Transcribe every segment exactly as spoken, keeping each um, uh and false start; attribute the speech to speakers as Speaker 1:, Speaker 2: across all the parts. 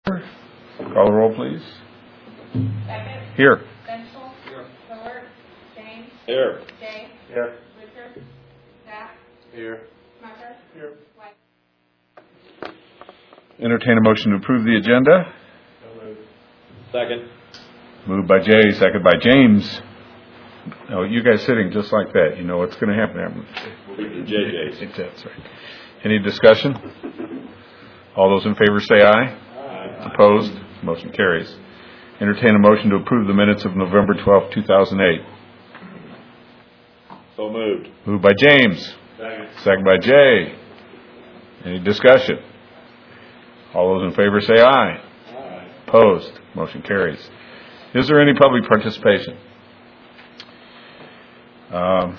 Speaker 1: Call the roll, please.
Speaker 2: Beckett.
Speaker 1: Here.
Speaker 2: Benchel. Here. Miller. James.
Speaker 3: Here.
Speaker 2: Day.
Speaker 3: Here.
Speaker 2: Richard. Zach.
Speaker 3: Here.
Speaker 2: Smucker.
Speaker 3: Here.
Speaker 2: White.
Speaker 1: Entertain a motion to approve the agenda.
Speaker 3: Second.
Speaker 1: Moved by Jay, second by James. Oh, you guys sitting just like that. You know what's going to happen.
Speaker 3: We'll be the J Js.
Speaker 1: That's right. Any discussion? All those in favor say aye.
Speaker 3: Aye.
Speaker 1: Opposed? Motion carries. Entertain a motion to approve the minutes of November twelfth, two thousand eight.
Speaker 3: So moved.
Speaker 1: Moved by James.
Speaker 3: Second.
Speaker 1: Second by Jay. Any discussion? All those in favor say aye.
Speaker 3: Aye.
Speaker 1: Opposed? Motion carries. Is there any public participation? Um,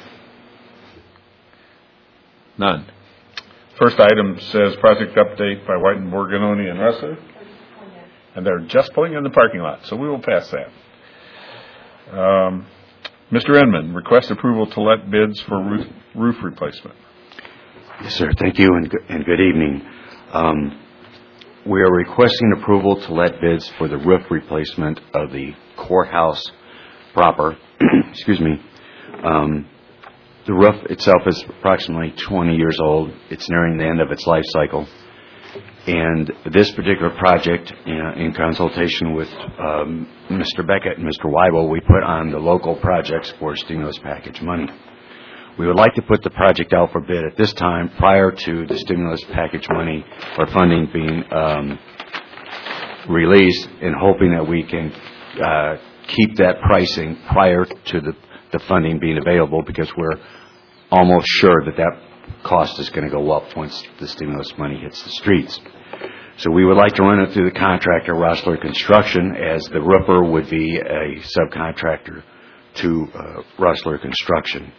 Speaker 1: none. First item says project update by White and Borgononi and Ressler. And they're just pulling in the parking lot, so we will pass that. Um, Mister Inman, request approval to let bids for roof, roof replacement.
Speaker 4: Yes, sir. Thank you, and good, and good evening. Um, we are requesting approval to let bids for the roof replacement of the courthouse proper. Excuse me. Um, the roof itself is approximately twenty years old. It's nearing the end of its life cycle. And this particular project, uh, in consultation with um, Mister Beckett and Mister Weibel, we put on the local projects for stimulus package money. We would like to put the project out for bid at this time prior to the stimulus package money or funding being um, released, and hoping that we can uh, keep that pricing prior to the, the funding being available, because we're almost sure that that cost is going to go up once the stimulus money hits the streets. So we would like to run it through the contractor, Rossler Construction, as the roofer would be a subcontractor to uh, Rossler Construction.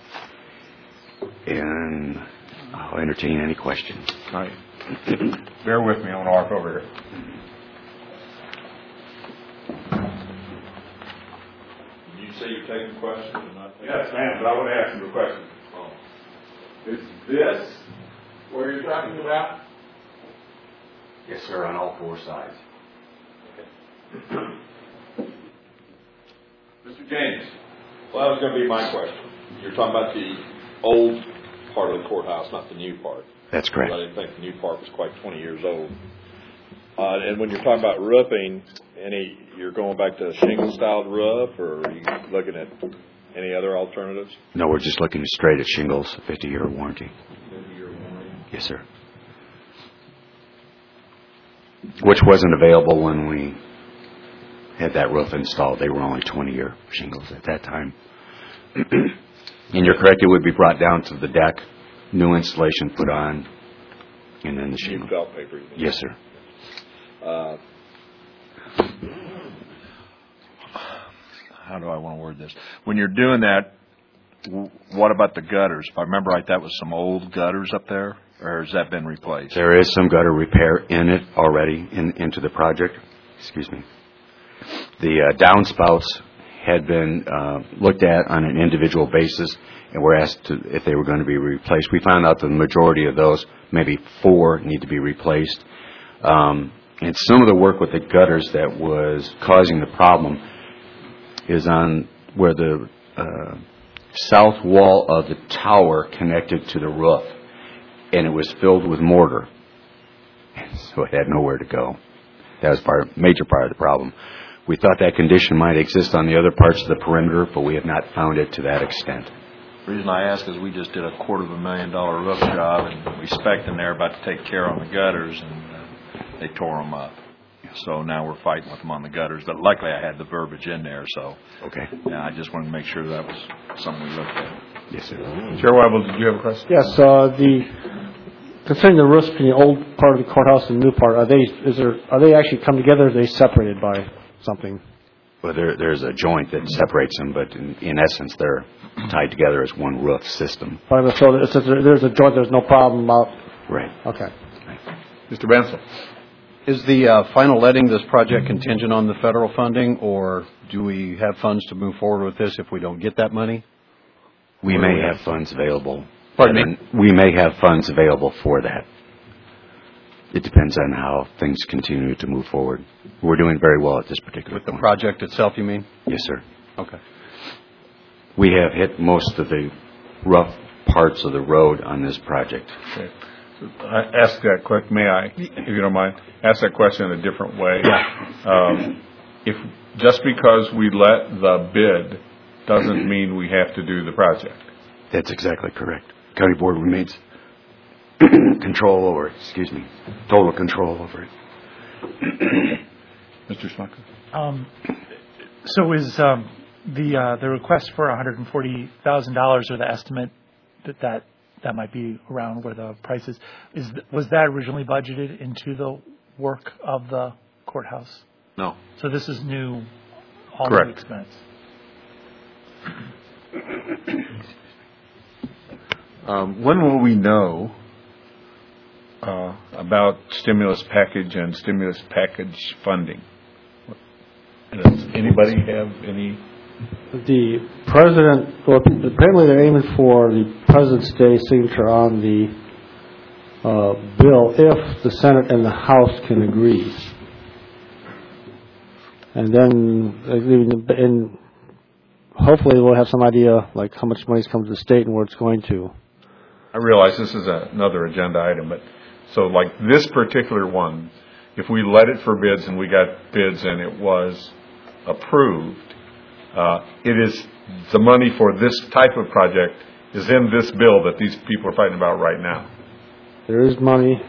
Speaker 4: And I'll entertain any questions.
Speaker 1: All right. Bear with me. I want to walk over here.
Speaker 3: Did you say you're taking questions or not?
Speaker 1: Yes, ma'am, but I want to ask you a question.
Speaker 3: Oh.
Speaker 1: Is this what you're talking about?
Speaker 4: Yes, sir, on all four sides.
Speaker 1: Mister James.
Speaker 3: Well, that was going to be my question. You're talking about the old part of the courthouse, not the new part.
Speaker 4: That's correct.
Speaker 3: I didn't think the new part was quite twenty years old. Uh, and when you're talking about roofing, any you're going back to a shingle-styled roof, or are you looking at any other alternatives?
Speaker 4: No, we're just looking straight at shingles, fifty-year warranty.
Speaker 3: fifty-year warranty.
Speaker 4: Yes, sir. Which wasn't available when we had that roof installed. They were only twenty-year shingles at that time. And you're correct, it would be brought down to the deck, new installation put on, and then the shingle.
Speaker 3: New felt paper.
Speaker 4: Yes, sir.
Speaker 3: Uh,
Speaker 5: how do I want to word this? When you're doing that, w- what about the gutters? If I remember right, that was some old gutters up there, or has that been replaced?
Speaker 4: There is some gutter repair in it already, in, into the project. Excuse me. The uh, downspouts had been uh, looked at on an individual basis, and were asked to, if they were going to be replaced. We found out that the majority of those, maybe four, need to be replaced. Um, and some of the work with the gutters that was causing the problem is on where the uh, south wall of the tower connected to the roof, and it was filled with mortar, so it had nowhere to go. That was part, major part of the problem. We thought that condition might exist on the other parts of the perimeter, but we have not found it to that extent.
Speaker 5: The reason I ask is we just did a quarter of a million dollar roof job, and we spec'd in there about to take care on the gutters, and uh, they tore them up. So now we're fighting with them on the gutters. But luckily I had the verbiage in there, so
Speaker 4: Okay.
Speaker 5: yeah, I just wanted to make sure that was something we looked at.
Speaker 4: Yes, sir.
Speaker 1: Chair Weibel, did you have a question?
Speaker 6: Yes, uh, the concerning the roofs between the old part of the courthouse and the new part, are they is there are they actually come together, or are they separated by something?
Speaker 4: Well, there, there's a joint that separates them, but in, in essence, they're tied together as one roof system.
Speaker 6: But so it's a, there's a joint. There's no problem about.
Speaker 4: Right.
Speaker 6: Okay.
Speaker 1: Mister Bensel.
Speaker 7: Is the uh, final letting this project contingent on the federal funding, or do we have funds to move forward with this if we don't get that money?
Speaker 4: We may have funds available.
Speaker 1: Pardon me?
Speaker 4: We may have funds available for that. It depends on how things continue to move forward. We're doing very well at this particular
Speaker 7: With the
Speaker 4: point.
Speaker 7: project itself, you mean?
Speaker 4: Yes, sir.
Speaker 7: Okay.
Speaker 4: We have hit most of the rough parts of the road on this project.
Speaker 1: Okay. I ask that quick, may I, if you don't mind, ask that question in a different way? Um, if, just because we let the bid doesn't mean we have to do the project.
Speaker 4: That's exactly correct. County Board remains control over it, excuse me, total control over it.
Speaker 1: Mister Schmucker?
Speaker 8: Um, so is um, the uh, the request for one hundred forty thousand dollars, or the estimate that, that that might be around where the price is, is th- was that originally budgeted into the work of the courthouse?
Speaker 3: No.
Speaker 8: So this is new, all
Speaker 1: Correct.
Speaker 8: new expense.
Speaker 1: Um, when will we know uh, about stimulus package and stimulus package funding? Does anybody have any?
Speaker 6: The president, well, apparently they're aiming for the President's Day signature on the uh, bill if the Senate and the House can agree. And then, uh, and hopefully we'll have some idea like how much money's come to the state and where it's going to.
Speaker 1: I realize this is a, another agenda item, but so like this particular one, if we let it for bids and we got bids and it was approved, uh, it is the money for this type of project is in this bill that these people are fighting about right now.
Speaker 6: There is money.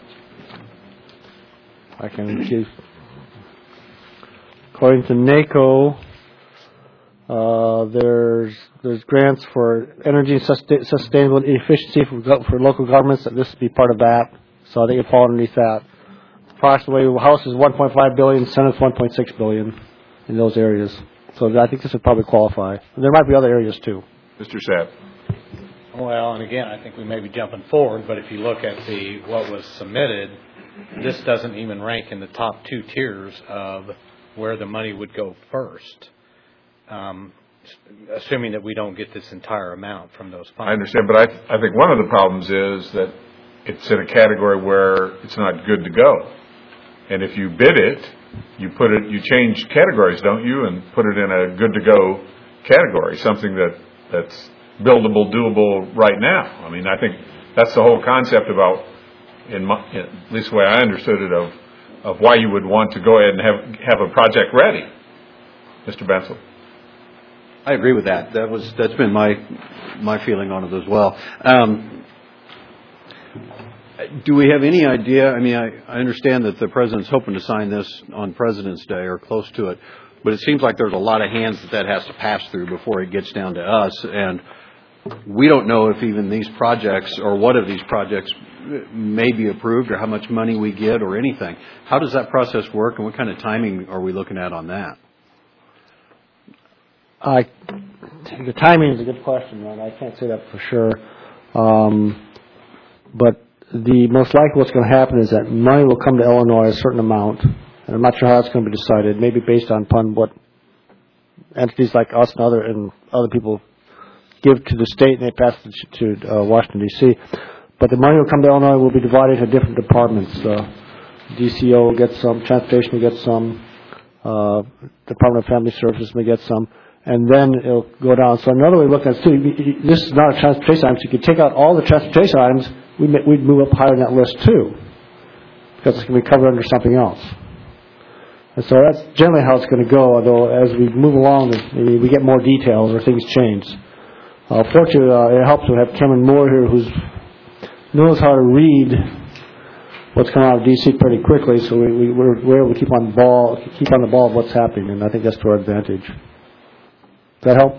Speaker 6: I can give, according to NACO, uh, there's there's grants for energy sustain, sustainable efficiency for, go- for local governments. That this would be part of that. So I think it falls underneath that. Approximately, the House is one point five billion, Senate's one point six billion in those areas. So I think this would probably qualify. There might be other areas too.
Speaker 1: Mister Sapp.
Speaker 9: Well, and again, I think we may be jumping forward, but if you look at the what was submitted, this doesn't even rank in the top two tiers of where the money would go first, um, assuming that we don't get this entire amount from those funds.
Speaker 1: I understand, but I, I think one of the problems is that it's in a category where it's not good to go. And if you bid it, you put it, you change categories, don't you, and put it in a good to go category, something that, that's buildable, doable right now. I mean, I think that's the whole concept about, in my, at least the way I understood it, of, of why you would want to go ahead and have, have a project ready. Mister Bensel.
Speaker 7: I agree with that. That was, that's been my, my feeling on it as well. Um, do we have any idea, I mean, I, I understand that the President's hoping to sign this on President's Day or close to it, but it seems like there's a lot of hands that that has to pass through before it gets down to us, and we don't know if even these projects or what of these projects may be approved or how much money we get or anything. How does that process work, and what kind of timing are we looking at on that?
Speaker 6: I, the timing is a good question, man. I can't say that for sure. Um, but the most likely what's going to happen is that money will come to Illinois a certain amount, and I'm not sure how it's going to be decided. Maybe based on upon what entities like us and other and other people give to the state, and they pass it to uh, Washington D C. But the money will come to Illinois. Will be divided into different departments. Uh, D C O will get some, transportation will get some, uh, Department of Family Services may get some. And then it'll go down. So another way of looking at it, too, this is not a transportation item. So you could take out all the transportation items, we'd, we'd move up higher in that list, too, because it's going to be covered under something else. And so that's generally how it's going to go, although as we move along, maybe we get more details or things change. Uh, fortunately, uh, it helps to have Cameron Moore here, who knows how to read what's coming out of D C pretty quickly, so we, we, we're, we're able to keep on, the ball, keep on the ball of what's happening, and I think that's to our advantage. Does that help?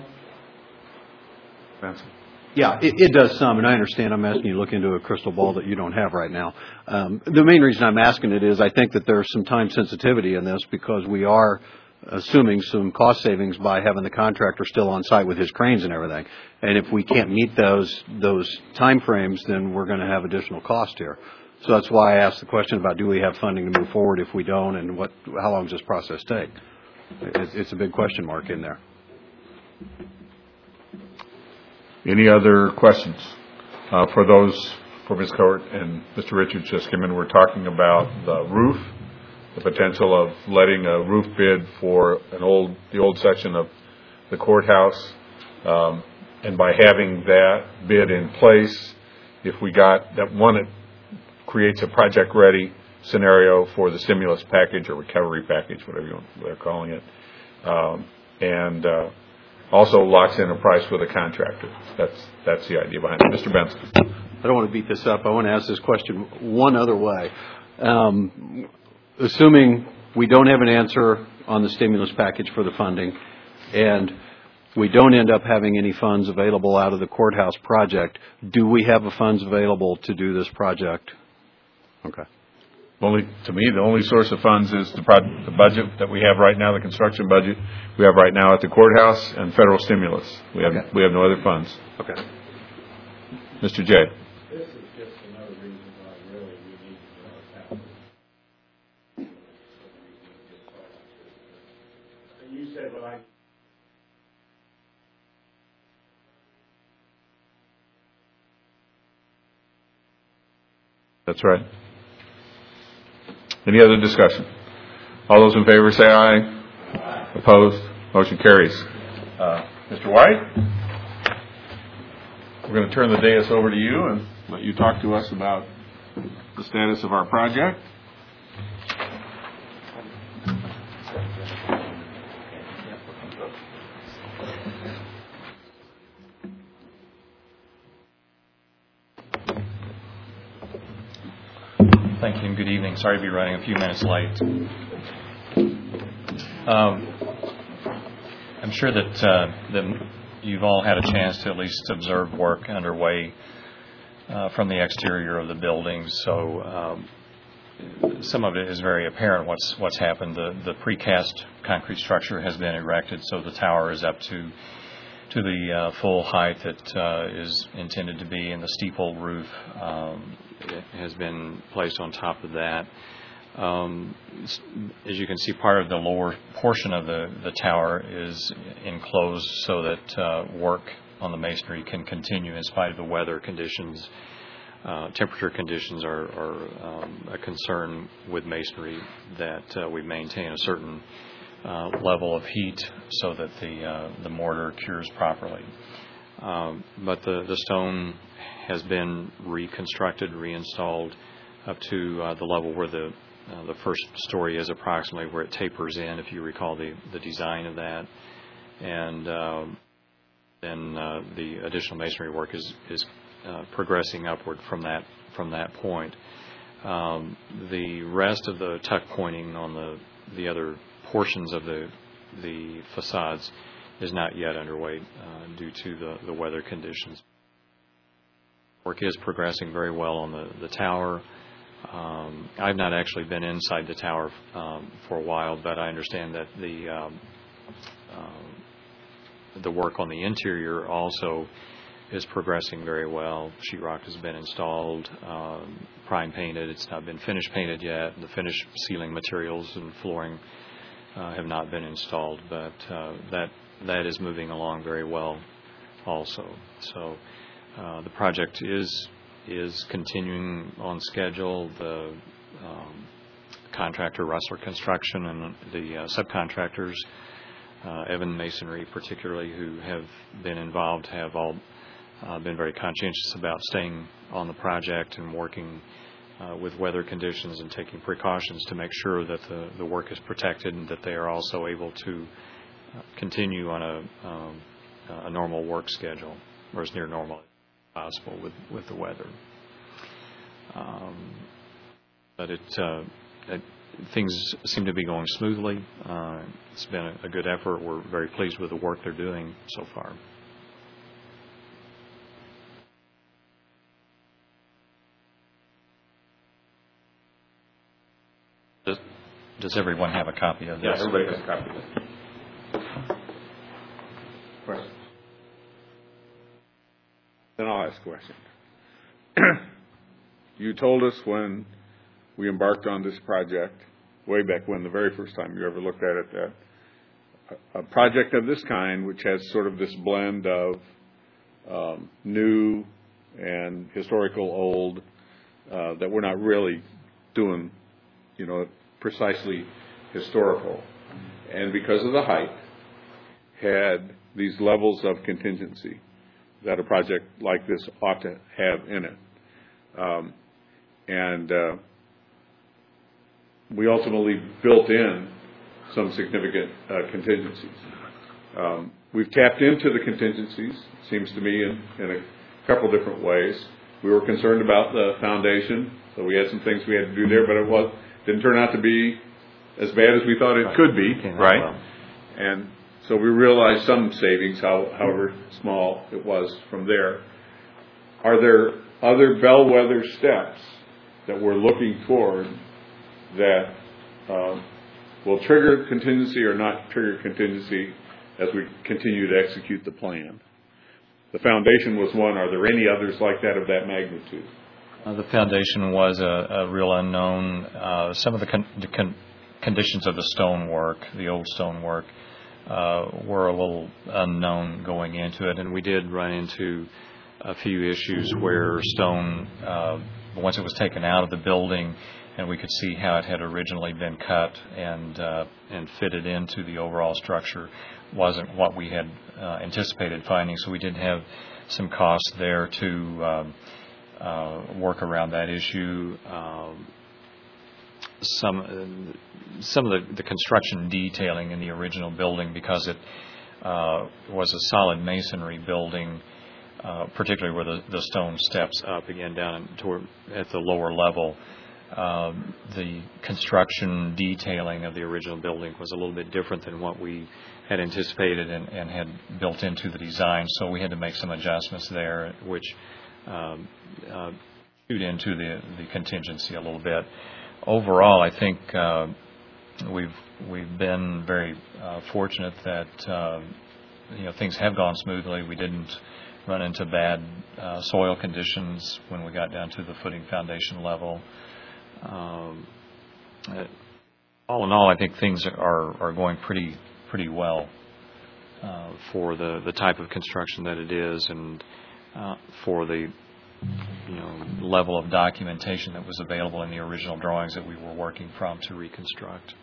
Speaker 7: Yeah, it, it does some, and I understand I'm asking you to look into a crystal ball that you don't have right now. Um, the main reason I'm asking it is I think that there's some time sensitivity in this because we are assuming some cost savings by having the contractor still on site with his cranes and everything. And if we can't meet those those time frames, then we're going to have additional cost here. So that's why I asked the question about do we have funding to move forward if we don't, and what how long does this process take? It's, it's a big question mark in there.
Speaker 1: Any other questions uh, for those, for Miz Cowart and Mister Richards just came in? We're talking about the roof the potential of letting a roof bid for an old, the old section of the courthouse. Um, and by having that bid in place, if we got that one, it creates a project-ready scenario for the stimulus package or recovery package, whatever you want, they're calling it, um, and uh, also locks in a price with a contractor. That's that's the idea behind it. Mister Benson.
Speaker 7: I don't want to beat this up. I want to ask this question one other way. Um, assuming we don't have an answer on the stimulus package for the funding, and we don't end up having any funds available out of the courthouse project, do we have the funds available to do this project? Okay.
Speaker 1: Only, to me, the only source of funds is the, pro- the budget that we have right now, the construction budget we have right now at the courthouse, and federal stimulus. We have
Speaker 7: Okay.
Speaker 1: we have no other funds.
Speaker 7: Okay.
Speaker 1: Mister J.
Speaker 10: This is just another reason why really we need to know what's happening. And you said, well, I.
Speaker 1: That's right. Any other discussion? All those in favor say aye. Aye. Opposed? Motion carries. Uh, Mister White, we're going to turn the dais over to you and let you talk to us about the status of our project.
Speaker 11: Thank you and good evening. Sorry to be running a few minutes late. Um, I'm sure that, uh, that you've all had a chance to at least observe work underway uh, from the exterior of the building. So um, some of it is very apparent what's what's happened. The, the precast concrete structure has been erected, so the tower is up to to the uh, full height that uh, is intended to be, and the steeple roof um, has been placed on top of that. Um, as you can see, part of the lower portion of the, the tower is enclosed so that uh, work on the masonry can continue in spite of the weather conditions. Uh, temperature conditions are, are um, a concern with masonry, that uh, we maintain a certain uh, level of heat so that the uh, the mortar cures properly. Um, but the, the stone has been reconstructed, reinstalled up to uh, the level where the uh, the first story is, approximately where it tapers in, if you recall the, the design of that. And uh, then uh, the additional masonry work is is uh, progressing upward from that from that point. Um, the rest of the tuck pointing on the the other portions of the the facades is not yet underway uh, due to the, the weather conditions. Work is progressing very well on the, the tower. Um, I've not actually been inside the tower um, for a while, but I understand that the um, uh, the work on the interior also is progressing very well. Sheetrock has been installed, um, prime painted. It's not been finish painted yet. The finished ceiling materials and flooring uh, have not been installed, but uh, that that is moving along very well also. So uh, the project is is continuing on schedule. The um, contractor, Russell Construction, and the uh, subcontractors, uh, Evan Masonry particularly, who have been involved, have all uh, been very conscientious about staying on the project and working uh, with weather conditions and taking precautions to make sure that the, the work is protected and that they are also able to uh, continue on a, um, a normal work schedule, or as near normal as possible with, with the weather. Um, but it, uh, it, things seem to be going smoothly. Uh, it's been a, a good effort. We're very pleased with the work they're doing so far. Does, does everyone have a copy of this?
Speaker 1: Yes, everybody has a copy of this. Questions?
Speaker 12: Then I'll ask a question. You told us when we embarked on this project, way back when, the very first time you ever looked at it, that a, a project of this kind, which has sort of this blend of um, new and historical old, uh, that we're not really doing, you know, precisely historical, and because of the height, had these levels of contingency that a project like this ought to have in it. Um, and uh, we ultimately built in some significant uh, contingencies. Um, we've tapped into the contingencies, seems to me, in, in a couple different ways. We were concerned about the foundation, so we had some things we had to do there, but it was didn't turn out to be as bad as we thought it could be, right? And so we realized some savings, how, however small it was from there. Are there other bellwether steps that we're looking toward that uh, will trigger contingency or not trigger contingency as we continue to execute the plan? The foundation was one. Are there any others like that of that magnitude?
Speaker 11: Uh, the foundation was a, a real unknown. Uh, some of the, con- the con- conditions of the stonework, the old stonework, uh, were a little unknown going into it, and we did run into a few issues where stone, uh, once it was taken out of the building, and we could see how it had originally been cut and uh, and fitted into the overall structure, wasn't what we had uh, anticipated finding. So we did have some costs there to um, uh, work around that issue. Um, some uh, some of the, the construction detailing in the original building, because it uh, was a solid masonry building, uh, particularly where the, the stone steps up again down toward at the lower level. Um, the construction detailing of the original building was a little bit different than what we had anticipated and, and had built into the design, so we had to make some adjustments there, which um, uh, chewed into the, the contingency a little bit. Overall, I think uh, we've we've been very uh, fortunate that uh, you know things have gone smoothly. We didn't run into bad uh, soil conditions when we got down to the footing foundation level. Um, uh, all in all, I think things are, are going pretty pretty well uh, for the, the type of construction that it is, and uh, for the you know level of documentation that was available in the original drawings that we were working from to reconstruct.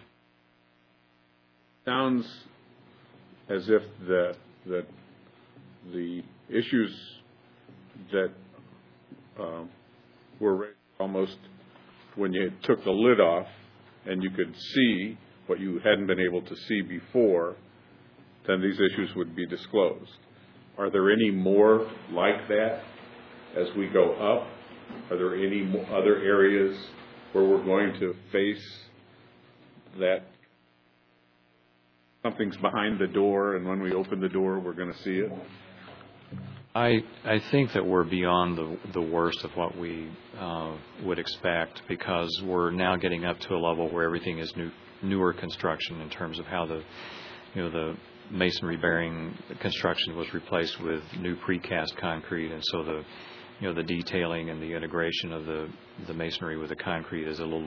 Speaker 12: Sounds as if the the the issues that uh, were raised almost when you took the lid off and you could see what you hadn't been able to see before, then these issues would be disclosed. Are there any more like that as we go up? Are there any mo- other areas where we're going to face that something's behind the door, and when we open the door, we're going to see it?
Speaker 11: I I think that we're beyond the the worst of what we uh, would expect, because we're now getting up to a level where everything is new, newer construction in terms of how the you know the masonry bearing construction was replaced with new precast concrete, and so the you know the detailing and the integration of the the masonry with the concrete is a little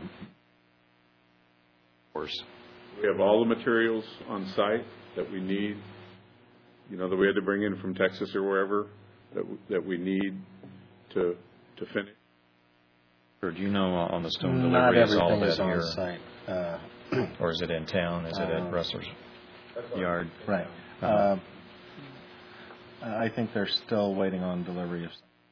Speaker 11: worse.
Speaker 12: We have all the materials on site that we need. You know, that we had to bring in from Texas or wherever that w- that we need to to finish.
Speaker 11: Or do you know uh, on the stone
Speaker 13: Not
Speaker 11: delivery is all
Speaker 13: everything
Speaker 11: that
Speaker 13: is on
Speaker 11: here,
Speaker 13: site. Uh,
Speaker 11: or is it in town? Is it
Speaker 13: uh,
Speaker 11: at Rustler's yard?
Speaker 13: Right.
Speaker 11: Uh,
Speaker 13: Uh, I think they're still waiting on delivery of.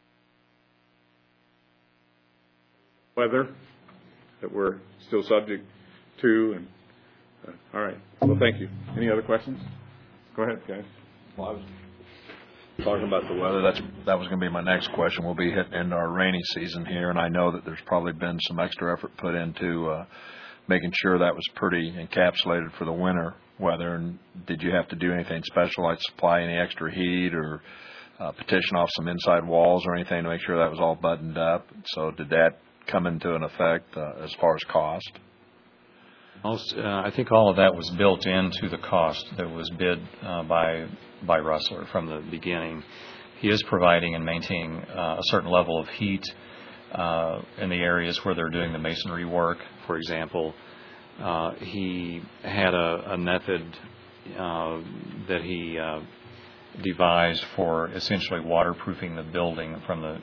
Speaker 12: Weather that we're still subject to, and uh, all right. Well, thank you. Any other questions? Go ahead, guys.
Speaker 5: Well, I was talking about the weather. That's that was going to be my next question. We'll be hitting into our rainy season here, and I know that there's probably been some extra effort put into uh, making sure that was pretty encapsulated for the winter weather. And did you have to do anything special, like supply any extra heat or uh, petition off some inside walls or anything to make sure that was all buttoned up? So did that come into an effect uh, as far as cost?
Speaker 11: Most, uh, I think all of that was built into the cost that was bid uh, by by Rustler from the beginning. He is providing and maintaining uh, a certain level of heat uh, in the areas where they're doing the masonry work. For example, uh, he had a, a method uh, that he uh, devised for essentially waterproofing the building from the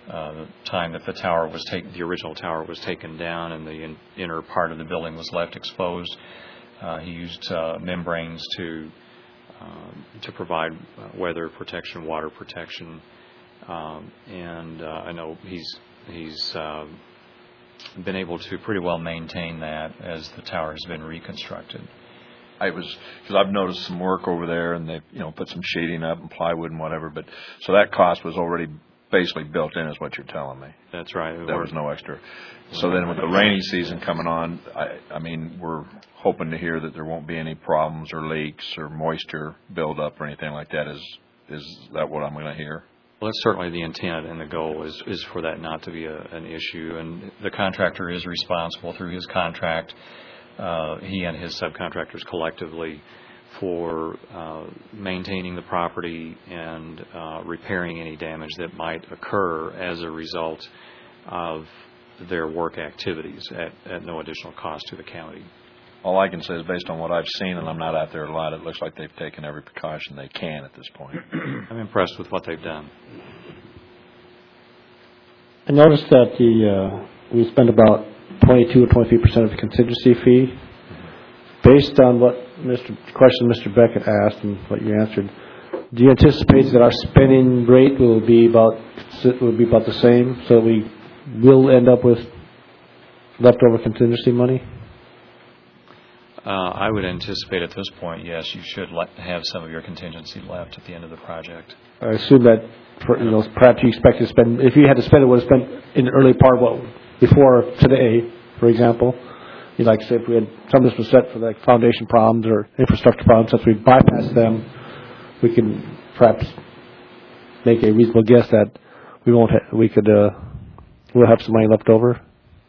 Speaker 11: uh, the time that the tower was taken, the original tower was taken down and the in, inner part of the building was left exposed. Uh, he used uh, membranes to uh, to provide weather protection, water protection, um, and uh, I know he's he's uh, been able to pretty well maintain that as the tower has been reconstructed.
Speaker 5: I was, because I've noticed some work over there, and they, you know, put some sheeting up and plywood and whatever. But so that cost was already basically built in, is what you're telling me.
Speaker 11: That's right.
Speaker 5: There was no extra. So then, with the rainy season coming on, I, I mean, we're hoping to hear that there won't be any problems or leaks or moisture buildup or anything like that. Is is that what I'm going to hear?
Speaker 11: Well, that's certainly the intent, and the goal is, is for that not to be a, an issue. And the contractor is responsible through his contract, uh, he and his subcontractors collectively, for uh, maintaining the property and uh, repairing any damage that might occur as a result of their work activities at, at no additional cost to the county.
Speaker 5: All I can say is based on what I've seen, and I'm not out there a lot, it looks like they've taken every precaution they can at this point.
Speaker 11: I'm impressed with what they've done.
Speaker 6: I noticed that the uh, we spent about twenty-two or twenty-three percent of the contingency fee. Based on what Mister question Mister Beckett asked and what you answered, do you anticipate that our spending rate will be about will be about the same, so we will end up with leftover contingency money?
Speaker 11: Uh, I would anticipate at this point, yes, you should let, have some of your contingency left at the end of the project.
Speaker 6: I assume that, for, you know, perhaps you expect to spend, if you had to spend it, would have spent in the early part, what, before today, for example. You'd like to say if we had, some of this was set for like foundation problems or infrastructure problems, since we bypass them, we can perhaps make a reasonable guess that we won't, ha- we could, uh, we'll have some money left over.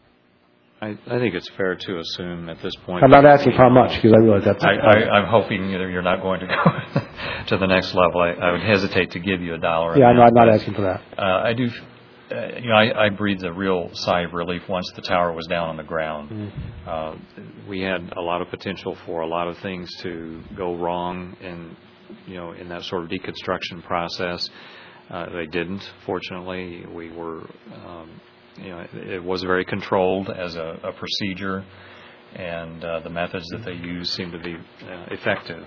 Speaker 11: I, I think it's fair to assume at this point.
Speaker 6: I'm not asking for how much, because I realize that's.
Speaker 11: I, I, I'm hoping either you're not going to go to the next level. I, I would hesitate to give you a dollar.
Speaker 6: Yeah, I know, I'm not
Speaker 11: but,
Speaker 6: asking for that.
Speaker 11: Uh, I do, uh, you know, I, I breathed a real sigh of relief once the tower was down on the ground. Mm. Uh, we had a lot of potential for a lot of things to go wrong in, you know, in that sort of deconstruction process. Uh, they didn't, fortunately. We were. Um, You know, it, it was very controlled as a, a procedure, and uh, the methods that they used seemed to be uh, effective.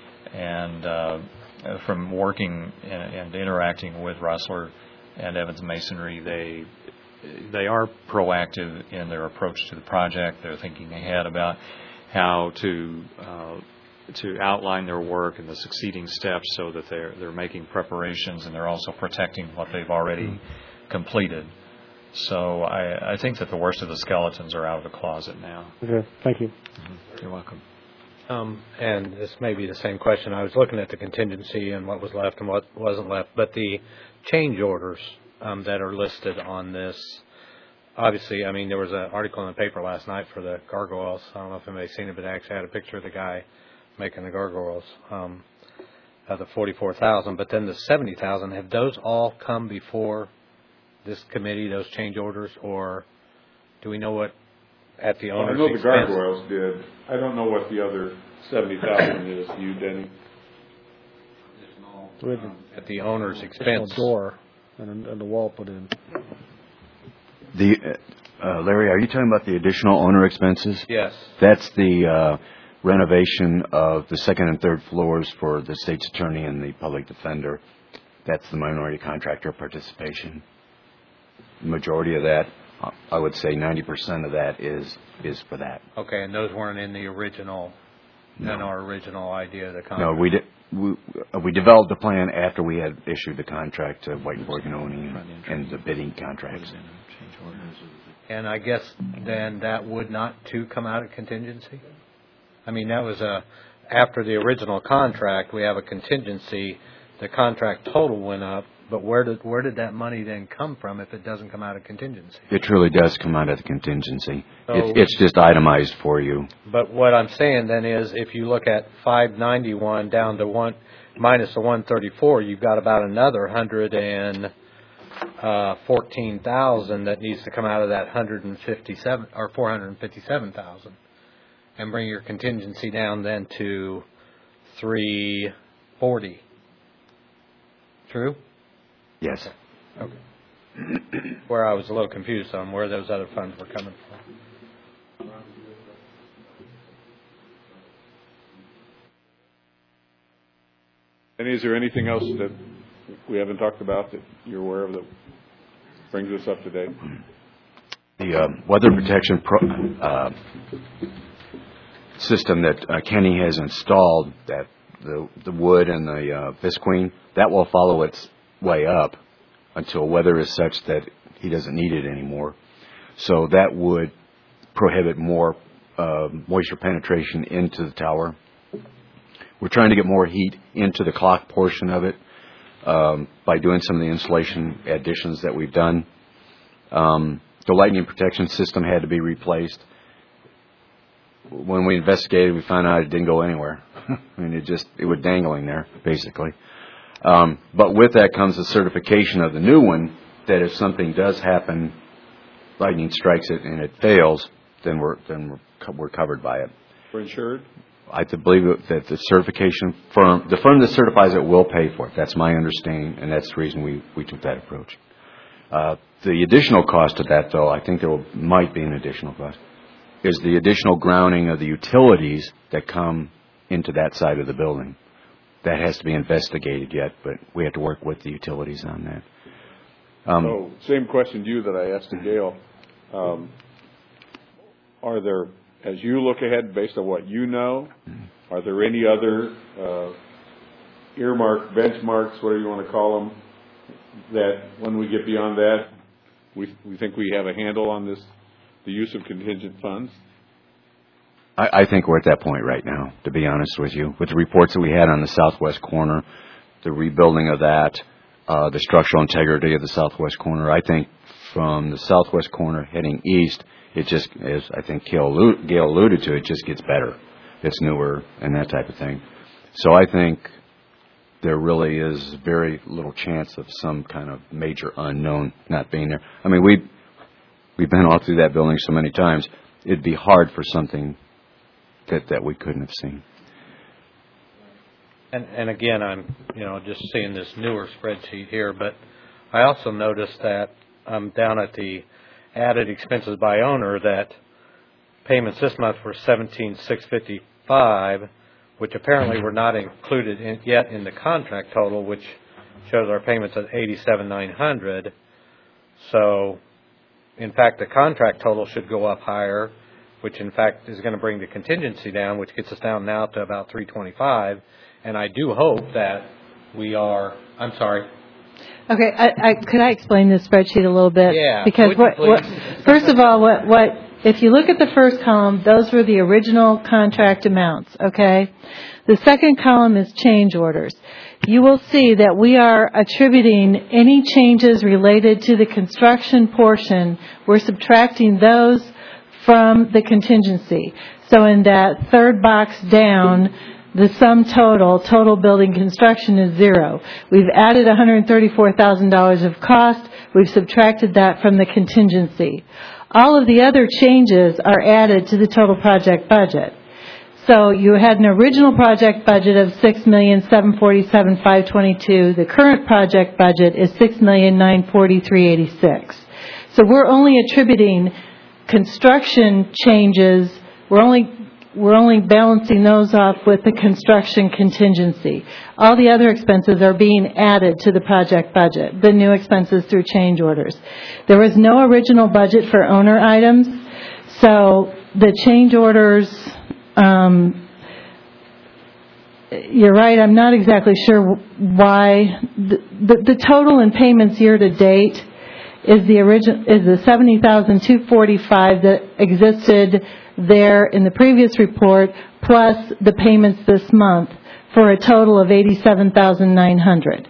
Speaker 11: And uh, from working and, and interacting with Rustler and Evans Masonry, they they are proactive in their approach to the project. They're thinking ahead about how to uh, to outline their work and the succeeding steps, so that they're they're making preparations, and they're also protecting what they've already completed. So I, I think that the worst of the skeletons are out of the closet now.
Speaker 6: Okay, thank you.
Speaker 11: Mm-hmm. You're welcome.
Speaker 9: Um, and this may be the same question. I was looking at the contingency and what was left and what wasn't left, but the change orders um, that are listed on this, obviously, I mean, there was an article in the paper last night for the gargoyles. I don't know if anybody's seen it, but it actually had a picture of the guy making the gargoyles, um, uh, the forty-four thousand. But then the seventy thousand, have those all come before this committee, those change orders, or do we know what at the owner's
Speaker 12: expense? I know the
Speaker 9: expense?
Speaker 12: gargoyles did. I don't know what the other seventy thousand is. You, Denny?
Speaker 9: At the owner's expense.
Speaker 6: Door and, and the wall put in.
Speaker 4: The uh, Larry, are you talking about the additional owner expenses?
Speaker 9: Yes.
Speaker 4: That's the uh, renovation of the second and third floors for the state's attorney and the public defender. That's the minority contractor participation. Majority of that, I would say ninety percent of that is is for that.
Speaker 9: Okay, and those weren't in the original,
Speaker 4: No.
Speaker 9: in our original idea of the contract?
Speaker 4: No, we did. We, we developed the plan after we had issued the contract to White and Borgnoni and, and the bidding contracts.
Speaker 9: And I guess then that would not too come out of contingency? I mean, that was a, after the original contract, we have a contingency, the contract total went up, but where did where did that money then come from if it doesn't come out of contingency?
Speaker 4: It truly does come out of the contingency.
Speaker 9: So,
Speaker 4: it, it's just itemized for you.
Speaker 9: But what I'm saying then is, if you look at five ninety-one down to one minus the one thirty-four, you've got about another hundred and fourteen thousand that needs to come out of that hundred and fifty-seven or four hundred and fifty-seven thousand, and bring your contingency down then to three forty. True?
Speaker 4: Yes.
Speaker 9: Okay. where I was a little confused on where those other funds were coming from.
Speaker 12: And is there anything else that we haven't talked about that you're aware of that brings us up to date?
Speaker 4: The uh, weather protection pro- uh, system that uh, Kenny has installed, that the the wood and the uh, visqueen, that will follow its way up until weather is such that he doesn't need it anymore. So that would prohibit more uh, moisture penetration into the tower. We're trying to get more heat into the clock portion of it um, by doing some of the insulation additions that we've done. Um, the lightning protection system had to be replaced. When we investigated, we found out it didn't go anywhere. I mean, it just, it was dangling there, basically. Um, but with that comes the certification of the new one that if something does happen, lightning strikes it and it fails, then we're then we're, co- we're covered by it.
Speaker 12: For insured?
Speaker 4: I to believe that the certification firm, the firm that certifies it, will pay for it. That's my understanding, and that's the reason we, we took that approach. Uh, the additional cost of that, though, I think there will, might be an additional cost, is the additional grounding of the utilities that come into that side of the building. That has to be investigated yet, but we have to work with the utilities on that. Um,
Speaker 12: so, same question to you that I asked to Gail. Um, are there, as you look ahead, based on what you know, are there any other uh, earmark benchmarks, whatever you want to call them, that when we get beyond that, we we think we have a handle on this, the use of contingent funds?
Speaker 4: I, I think we're at that point right now, to be honest with you. With the reports that we had on the southwest corner, the rebuilding of that, uh, the structural integrity of the southwest corner, I think from the southwest corner heading east, it just, as I think Gail alluded, Gail alluded to, it just gets better. It's newer and that type of thing. So I think there really is very little chance of some kind of major unknown not being there. I mean, we, we've been all through that building so many times. It'd be hard for something that, that we couldn't have seen.
Speaker 9: And, and again, I'm, you know, just seeing this newer spreadsheet here, but I also noticed that I'm down at the added expenses by owner that payments this month were seventeen thousand six hundred fifty-five dollars, which apparently were not included in, yet in the contract total, which shows our payments at eighty-seven thousand nine hundred dollars. So, in fact, the contract total should go up higher, which in fact is going to bring the contingency down, which gets us down now to about three twenty-five. And I do hope that we are, I'm sorry.
Speaker 14: Okay, I, I, could I explain this spreadsheet a little bit?
Speaker 9: Yeah.
Speaker 14: Because what, what, first of all, what, what, if you look at the first column, those were the original contract amounts, okay? The second column is change orders. You will see that we are attributing any changes related to the construction portion, we're subtracting those from the contingency. So in that third box down, the sum total, total building construction is zero. We've added one hundred thirty-four thousand dollars of cost. We've subtracted that from the contingency. All of the other changes are added to the total project budget. So you had an original project budget of six million seven hundred forty-seven thousand five hundred twenty-two. The current project budget is six million nine hundred forty-three thousand eighty-six. So we're only attributing construction changes. We're only We're only balancing those off with the construction contingency. All the other expenses are being added to the project budget, the new expenses through change orders. There was no original budget for owner items, so the change orders, um, you're right, I'm not exactly sure why. The, the, the total in payments year to date is the original is the seventy thousand two hundred forty-five that existed there in the previous report, plus the payments this month, for a total of eighty-seven thousand nine hundred.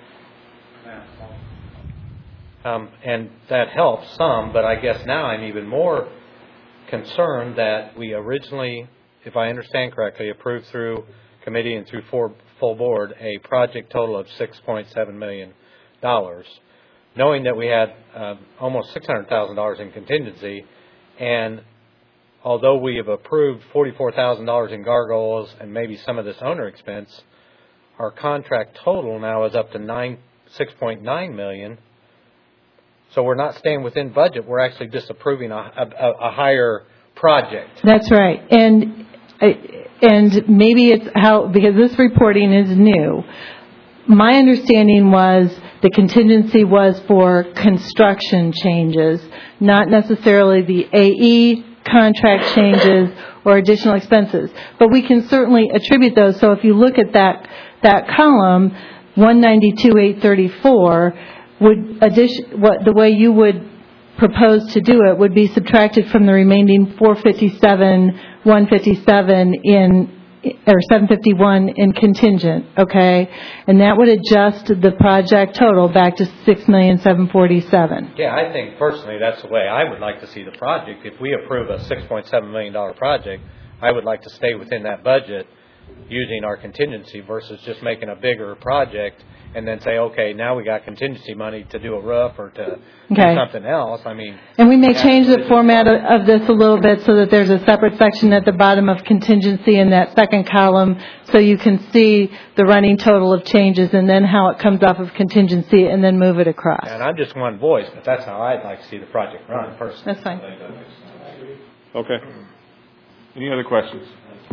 Speaker 9: Um, and that helps some, but I guess now I'm even more concerned that we originally, if I understand correctly, approved through committee and through full, full board a project total of six point seven million dollars, knowing that we had uh, almost six hundred thousand dollars in contingency, and although we have approved forty-four thousand dollars in gargoyles and maybe some of this owner expense, our contract total now is up to nine, six point nine million dollars. So we're not staying within budget. We're actually just approving a, a, a higher project.
Speaker 14: That's right. And, and maybe it's how, because this reporting is new. My understanding was the contingency was for construction changes, not necessarily the A E contract changes or additional expenses. But we can certainly attribute those. So if you look at that that column, one ninety-two, eight thirty-four, would addition, what the way you would propose to do it would be subtracted from the remaining four fifty-seven, one fifty-seven in or seven fifty-one in contingent, okay? And that would adjust the project total back to six million seven forty-seven.
Speaker 9: Yeah, I think personally that's the way I would like to see the project. If we approve a six point seven million dollars project, I would like to stay within that budget using our contingency versus just making a bigger project and then say, okay, now we got contingency money to do a roof or to
Speaker 14: Okay.
Speaker 9: do something else. I mean,
Speaker 14: And we may change the format of, of this a little bit so that there's a separate section at the bottom of contingency in that second column so you can see the running total of changes and then how it comes off of contingency and then move it across.
Speaker 9: and I'm just one voice, but that's how I'd like to see the project run personally.
Speaker 14: That's fine.
Speaker 12: Okay. Any other questions?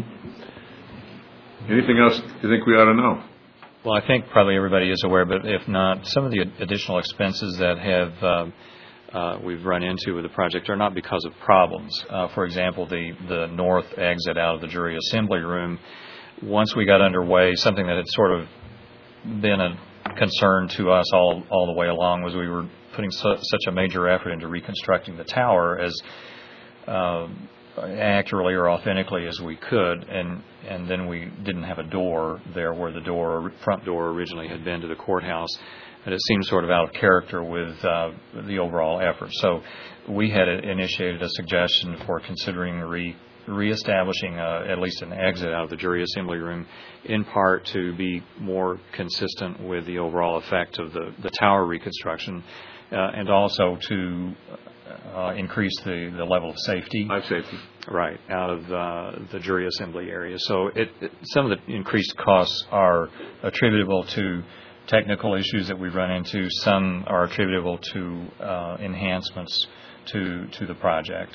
Speaker 12: Anything else you think we ought to know?
Speaker 11: Well, I think probably everybody is aware, but if not, some of the additional expenses that have um, uh, we've run into with the project are not because of problems. Uh, for example, the, the north exit out of the jury assembly room, once we got underway, something that had sort of been a concern to us all, all the way along was we were putting su- such a major effort into reconstructing the tower as uh, accurately or authentically as we could, and and then we didn't have a door there where the door front door originally had been to the courthouse, and it seemed sort of out of character with uh, the overall effort. So we had initiated a suggestion for considering re reestablishing uh, at least an exit out of the jury assembly room, in part to be more consistent with the overall effect of the the tower reconstruction, uh, and also to Uh, increase the, the level of safety.
Speaker 12: Life safety.
Speaker 11: Right, out of uh, the jury assembly area. So it, it, some of the increased costs are attributable to technical issues that we've run into. Some are attributable to uh, enhancements to, to the project.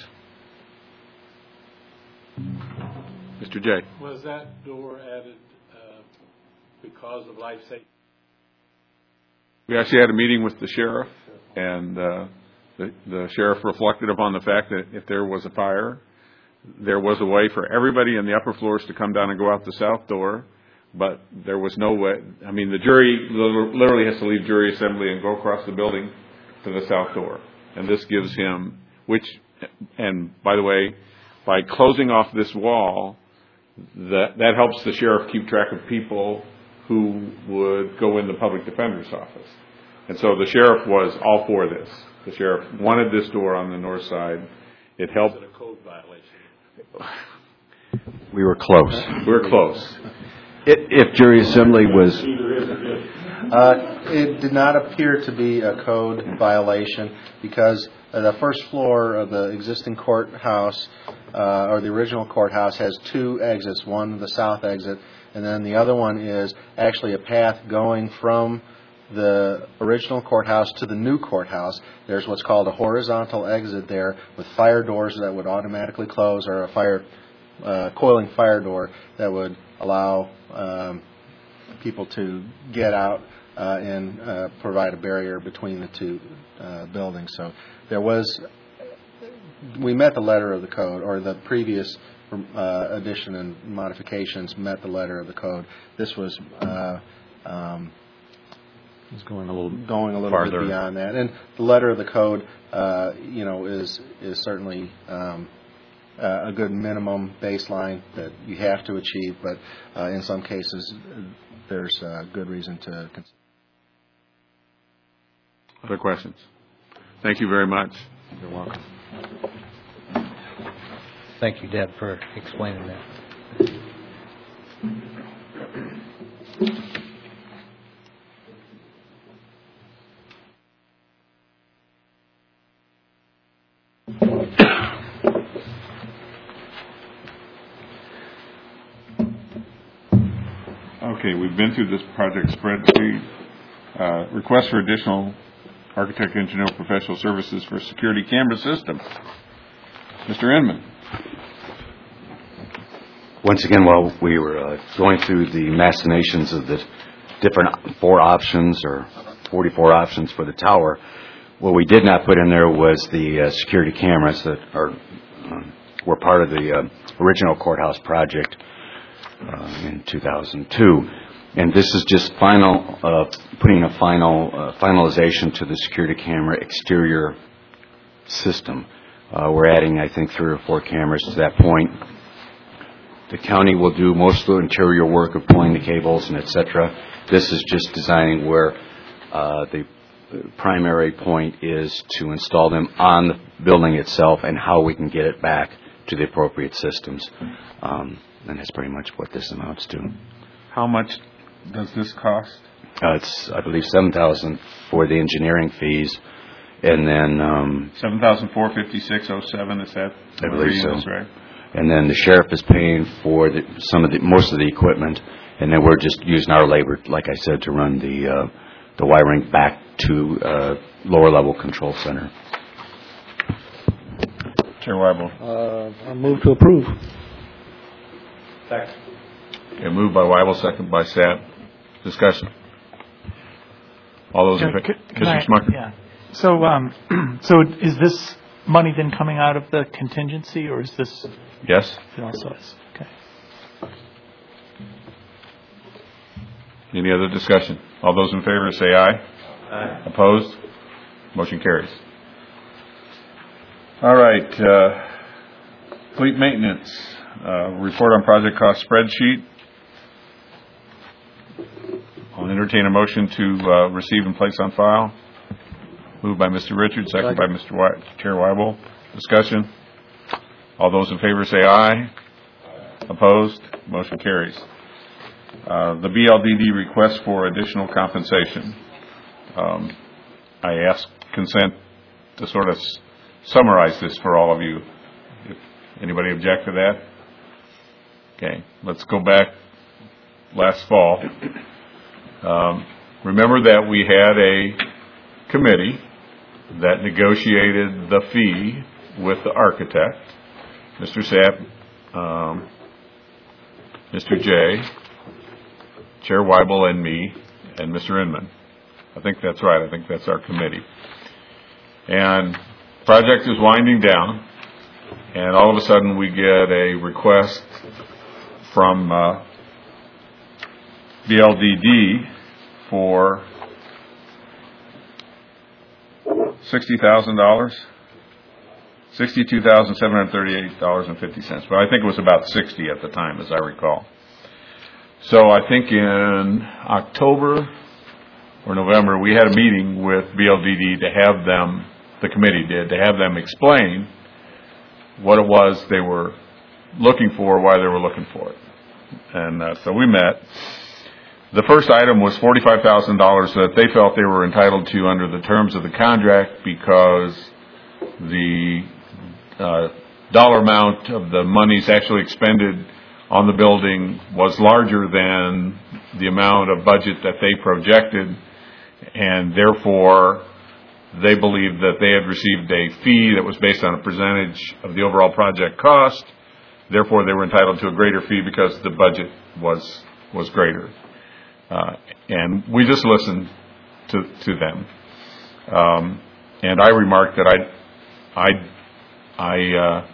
Speaker 12: Mister J.
Speaker 10: Was that door added uh, because of life safety?
Speaker 12: We actually had a meeting with the sheriff, and uh, The, the sheriff reflected upon the fact that if there was a fire, there was a way for everybody in the upper floors to come down and go out the south door, but there was no way. I mean, the jury literally has to leave jury assembly and go across the building to the south door. And this gives him, which, and by the way, by closing off this wall, that, that helps the sheriff keep track of people who would go in the public defender's office. And so the sheriff was all for this. The sheriff wanted this door on the north side. It helped.
Speaker 10: Was it a code violation?
Speaker 4: We were close.
Speaker 12: We were close.
Speaker 4: If, if jury assembly was...
Speaker 13: Uh, it did not appear to be a code violation because uh, the first floor of the existing courthouse, uh, or the original courthouse, has two exits. One, the south exit, and then the other one is actually a path going from the original courthouse to the new courthouse. There's what's called a horizontal exit there with fire doors that would automatically close, or a fire uh, coiling fire door that would allow um, people to get out uh, and uh, provide a barrier between the two uh, buildings. So there was, we met the letter of the code, or the previous uh, addition and modifications met the letter of the code. This was uh, um,
Speaker 11: It's going a little
Speaker 13: going a little
Speaker 11: farther.
Speaker 13: bit beyond that, and the letter of the code, uh, you know, is is certainly um, uh, a good minimum baseline that you have to achieve. But uh, in some cases, there's uh, good reason to consider.
Speaker 12: Other questions? Thank you very much.
Speaker 11: You're welcome.
Speaker 9: Thank you, Deb, for explaining that.
Speaker 12: Okay, we've been through this project spreadsheet. Uh, request for additional architect, engineer, professional services for security camera system. Mister Inman.
Speaker 4: Once again, while we were uh, going through the machinations of the different four options or forty-four options for the tower, what we did not put in there was the uh, security cameras that are um, were part of the uh, original courthouse project uh, in two thousand two. And this is just final, uh, putting a final uh, finalization to the security camera exterior system. Uh, we're adding, I think, three or four cameras to that point. The county will do most of the interior work of pulling the cables and et cetera. This is just designing where uh, the primary point is to install them on the building itself and how we can get it back to the appropriate systems. Um, and that's pretty much what this amounts to.
Speaker 12: How much does this cost?
Speaker 4: Uh, it's, I believe, seven thousand dollars for the engineering fees, and then um,
Speaker 12: seven thousand four hundred fifty-six dollars and seven cents. Is that?
Speaker 4: I believe so.
Speaker 12: That's right.
Speaker 4: And then the sheriff is paying for the, some of the most of the equipment, and then we're just using our labor, like I said, to run the uh, the wiring back to uh, lower level control center.
Speaker 12: Chair Weibel.
Speaker 6: Uh, I move to approve.
Speaker 12: Second. Okay, moved by Weibel, second by Sapp. Discussion. All those in
Speaker 8: Can-
Speaker 12: favor?
Speaker 8: can I-
Speaker 12: Mister Schmucker.
Speaker 8: Yeah. So, um, so is this money then coming out of the contingency, or is this?
Speaker 12: Yes.
Speaker 8: It also is. Okay.
Speaker 12: Any other discussion? All those in favor say aye. Aye. Opposed? Motion carries. All right. Uh, fleet maintenance. Uh, report on project cost spreadsheet. I'll entertain a motion to uh, receive and place on file. Moved by Mister Richards, second by Mister Wy- Chair Weibel. Discussion. All those in favor say aye. Opposed? Motion carries. Uh, the B L D D request for additional compensation. Um, I ask consent to sort of s- summarize this for all of you. If anybody object to that? Okay, let's go back last fall. Um, remember that we had a committee that negotiated the fee with the architect, Mister Sapp, um, Mister J, Chair Weibel, and me, and Mister Inman. I think that's right. I think that's our committee. And project is winding down, and all of a sudden we get a request from uh, B L D D for sixty thousand dollars, sixty-two thousand seven hundred thirty-eight dollars and fifty cents. But I think it was about sixty at the time, as I recall. So I think in October or November, we had a meeting with B L D D to have them, the committee did, to have them explain what it was they were looking for, why they were looking for it. And uh, so we met. The first item was forty-five thousand dollars that they felt they were entitled to under the terms of the contract because the uh, dollar amount of the monies actually expended on the building was larger than the amount of budget that they projected, and therefore they believed that they had received a fee that was based on a percentage of the overall project cost. Therefore, they were entitled to a greater fee because the budget was was greater. Uh, and we just listened to to them. Um, and I remarked that I I I uh,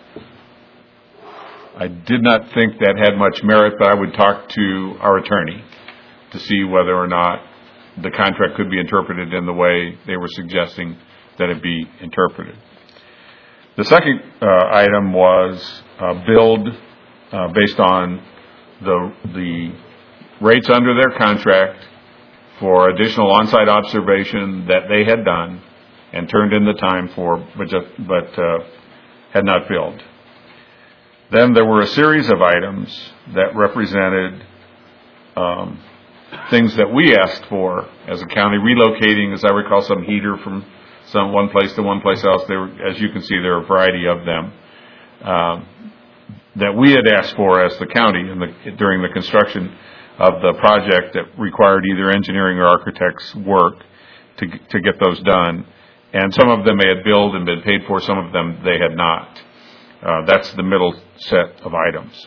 Speaker 12: I did not think that had much merit, but I would talk to our attorney to see whether or not the contract could be interpreted in the way they were suggesting that it be interpreted. The second uh, item was uh, billed uh, based on the the rates under their contract for additional on-site observation that they had done and turned in the time for, but, just, but uh, had not billed. Then there were a series of items that represented um, things that we asked for as a county, relocating, as I recall, some heater from some one place to one place else. There, were, as you can see, there are a variety of them um, that we had asked for as the county in the, during the construction of the project that required either engineering or architect's work.
Speaker 1: to, to get those done. And some of them they had billed and been paid for, some of them they had not. Uh, that's the middle set of items.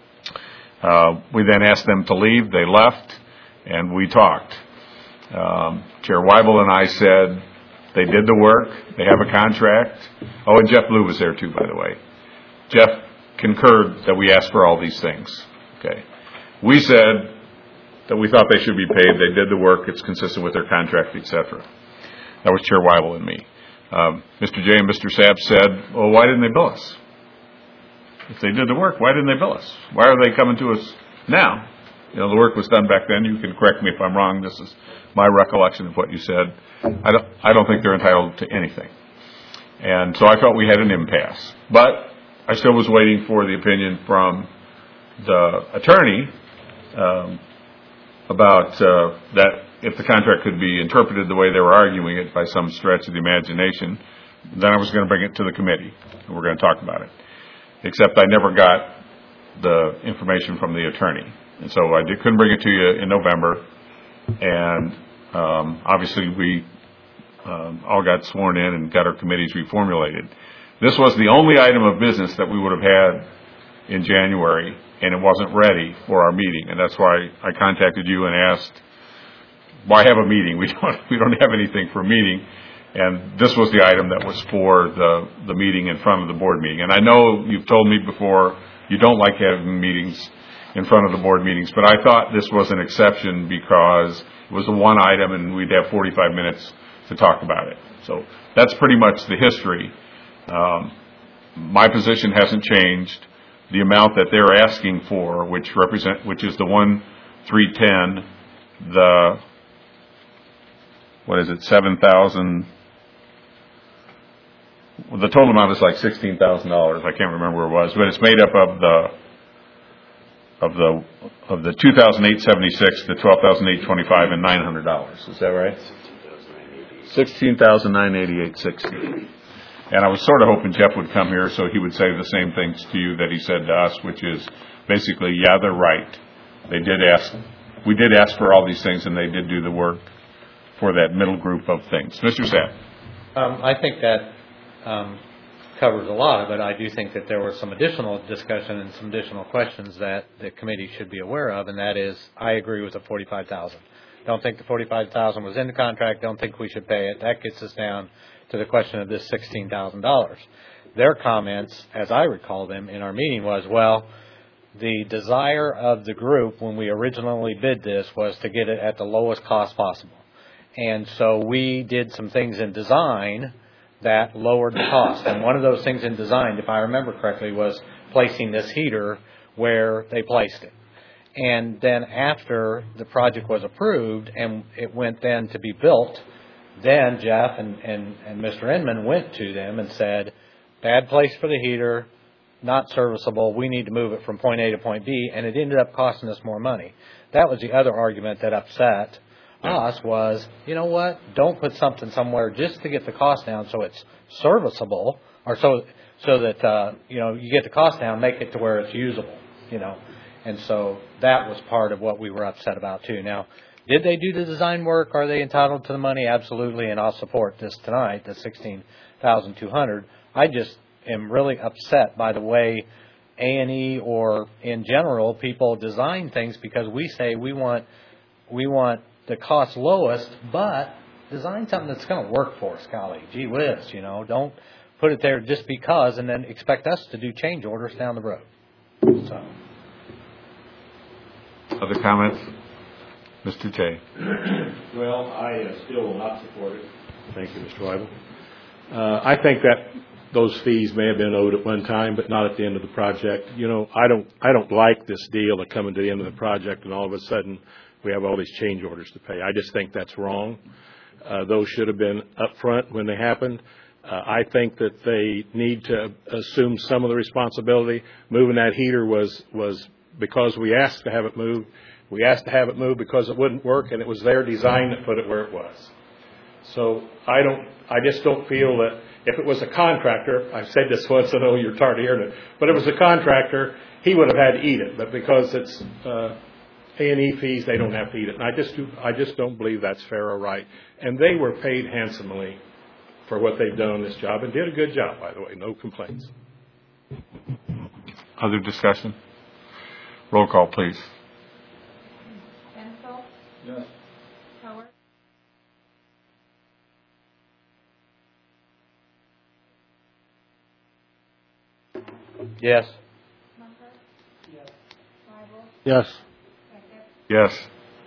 Speaker 1: Uh, we then asked them to leave. They left, and we talked. Um, Chair Weibel and I said they did the work. They have a contract. Oh, and Jeff Blue was there too, by the way. Jeff concurred that we asked for all these things. Okay. We said that we thought they should be paid. They did the work. It's consistent with their contract, et cetera. That was Chair Weibel and me. Um, Mister J and Mister Sapp said, well, why didn't they bill us? If they did the work, why didn't they bill us? Why are they coming to us now? You know, the work was done back then. You can correct me if I'm wrong. This is my recollection of what you said. I don't, I don't think they're entitled to anything. And so I felt we had an impasse. But I still was waiting for the opinion from the attorney um, about uh, that if the contract could be interpreted the way they were arguing it by some stretch of the imagination, then I was going to bring it to the committee, and we're going to talk about it. Except I never got the information from the attorney. And so I did, couldn't bring it to you in November, and um, obviously we um, all got sworn in and got our committees reformulated. This was the only item of business that we would have had in January, and it wasn't ready for our meeting, and that's why I contacted you and asked, why have a meeting? We don't, we don't have anything for a meeting. And this was the item that was for the, the meeting in front of the board meeting. And I know you've told me before you don't like having meetings in front of the board meetings, but I thought this was an exception because it was a one item and we'd have forty-five minutes to talk about it. So that's pretty much the history. Um, my position hasn't changed. The amount that they're asking for, which represent, which is the one three ten, the what is it, seven thousand. The total amount is like sixteen thousand dollars. I can't remember where it was, but it's made up of the of the of the two thousand eight seventy-six, the twelve thousand eight twenty-five, and nine hundred dollars. Is that right? Sixteen thousand nine eighty-eight sixty. And I was sort of hoping Jeff would come here so he would say the same things to you that he said to us, which is basically, yeah, they're right. They did ask. We did ask for all these things, and they did do the work for that middle group of things. Mister Sapp.
Speaker 9: Um, I think that um, covers a lot of it. I do think that there was some additional discussion and some additional questions that the committee should be aware of, and that is, I agree with the forty-five thousand dollars. Don't think the forty-five thousand dollars was in the contract. Don't think we should pay it. That gets us down to the question of this sixteen thousand dollars. Their comments, as I recall them in our meeting, was, well, the desire of the group when we originally bid this was to get it at the lowest cost possible. And so we did some things in design that lowered the cost. And one of those things in design, if I remember correctly, was placing this heater where they placed it. And then after the project was approved and it went then to be built, then Jeff and, and, and Mister Inman went to them and said, bad place for the heater, not serviceable, we need to move it from point A to point B, and it ended up costing us more money. That was the other argument that upset us was, you know what, don't put something somewhere just to get the cost down so it's serviceable, or so so that, uh, you know, you get the cost down, make it to where it's usable, you know. And so that was part of what we were upset about, too. Now, did they do the design work? Are they entitled to the money? Absolutely, and I'll support this tonight, the sixteen thousand two hundred dollars. I just am really upset by the way A and E or in general people design things because we say we want we want the cost lowest, but design something that's going to work for us, golly. Gee whiz, you know, don't put it there just because and then expect us to do change orders down the road. So.
Speaker 1: Other comments? Mister Tay.
Speaker 10: Well, I uh, still will not support it. Thank you, Mister Weibel. Uh, I think that those fees may have been owed at one time, but not at the end of the project. You know, I don't, I don't like this deal of coming to the end of the project and all of a sudden we have all these change orders to pay. I just think that's wrong. Uh, those should have been up front when they happened. Uh, I think that they need to assume some of the responsibility. Moving that heater was, was because we asked to have it moved. We asked to have it moved because it wouldn't work, and it was their design that put it where it was. So I don't, I just don't feel that if it was a contractor, I've said this once, I know you're tired of hearing it, but if it was a contractor, he would have had to eat it. But because it's uh, A and E fees, they don't have to eat it. And I just do, I just don't believe that's fair or right. And they were paid handsomely for what they've done on this job, and did a good job, by the way. No complaints.
Speaker 1: Other discussion? Roll call, please.
Speaker 2: Bensel?
Speaker 10: Yes.
Speaker 2: Howard?
Speaker 9: Yes.
Speaker 2: Munger? Yes. Weibel?
Speaker 6: Yes.
Speaker 2: Beckett?
Speaker 1: Yes.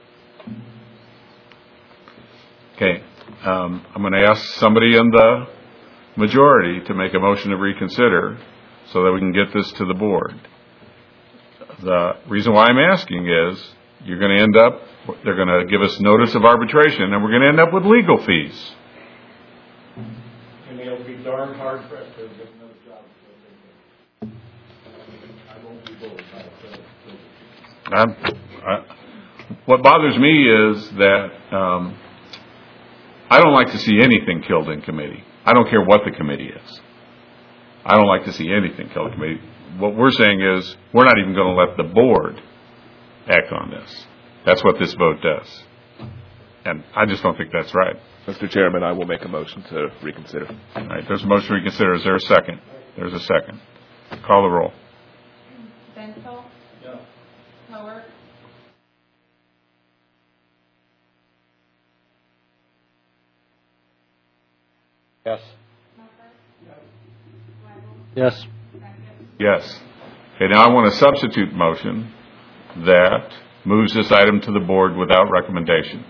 Speaker 1: Okay, um, I'm going to ask somebody in the majority to make a motion to reconsider so that we can get this to the board. The reason why I'm asking is you're going to end up, they're going to give us notice of arbitration, and we're going to end up with legal fees.
Speaker 10: And they'll be darn hard pressed to get another job. I won't be bullied by it.
Speaker 1: I'm, I, what bothers me is that um, I don't like to see anything killed in committee. I don't care what the committee is. I don't like to see anything killed in committee. What we're saying is we're not even going to let the board act on this. That's what this vote does. And I just don't think that's right.
Speaker 3: Mister Chairman, I will make a motion to reconsider.
Speaker 1: All right, there's a motion to reconsider. Is there a second? There's a second. Call the roll.
Speaker 2: Bensel?
Speaker 10: Yeah.
Speaker 2: Howard?
Speaker 9: Yes.
Speaker 2: Munger? Weibel?
Speaker 6: Yes.
Speaker 2: Beckett?
Speaker 1: Yes. Okay, now I want a substitute motion that moves this item to the board without recommendation.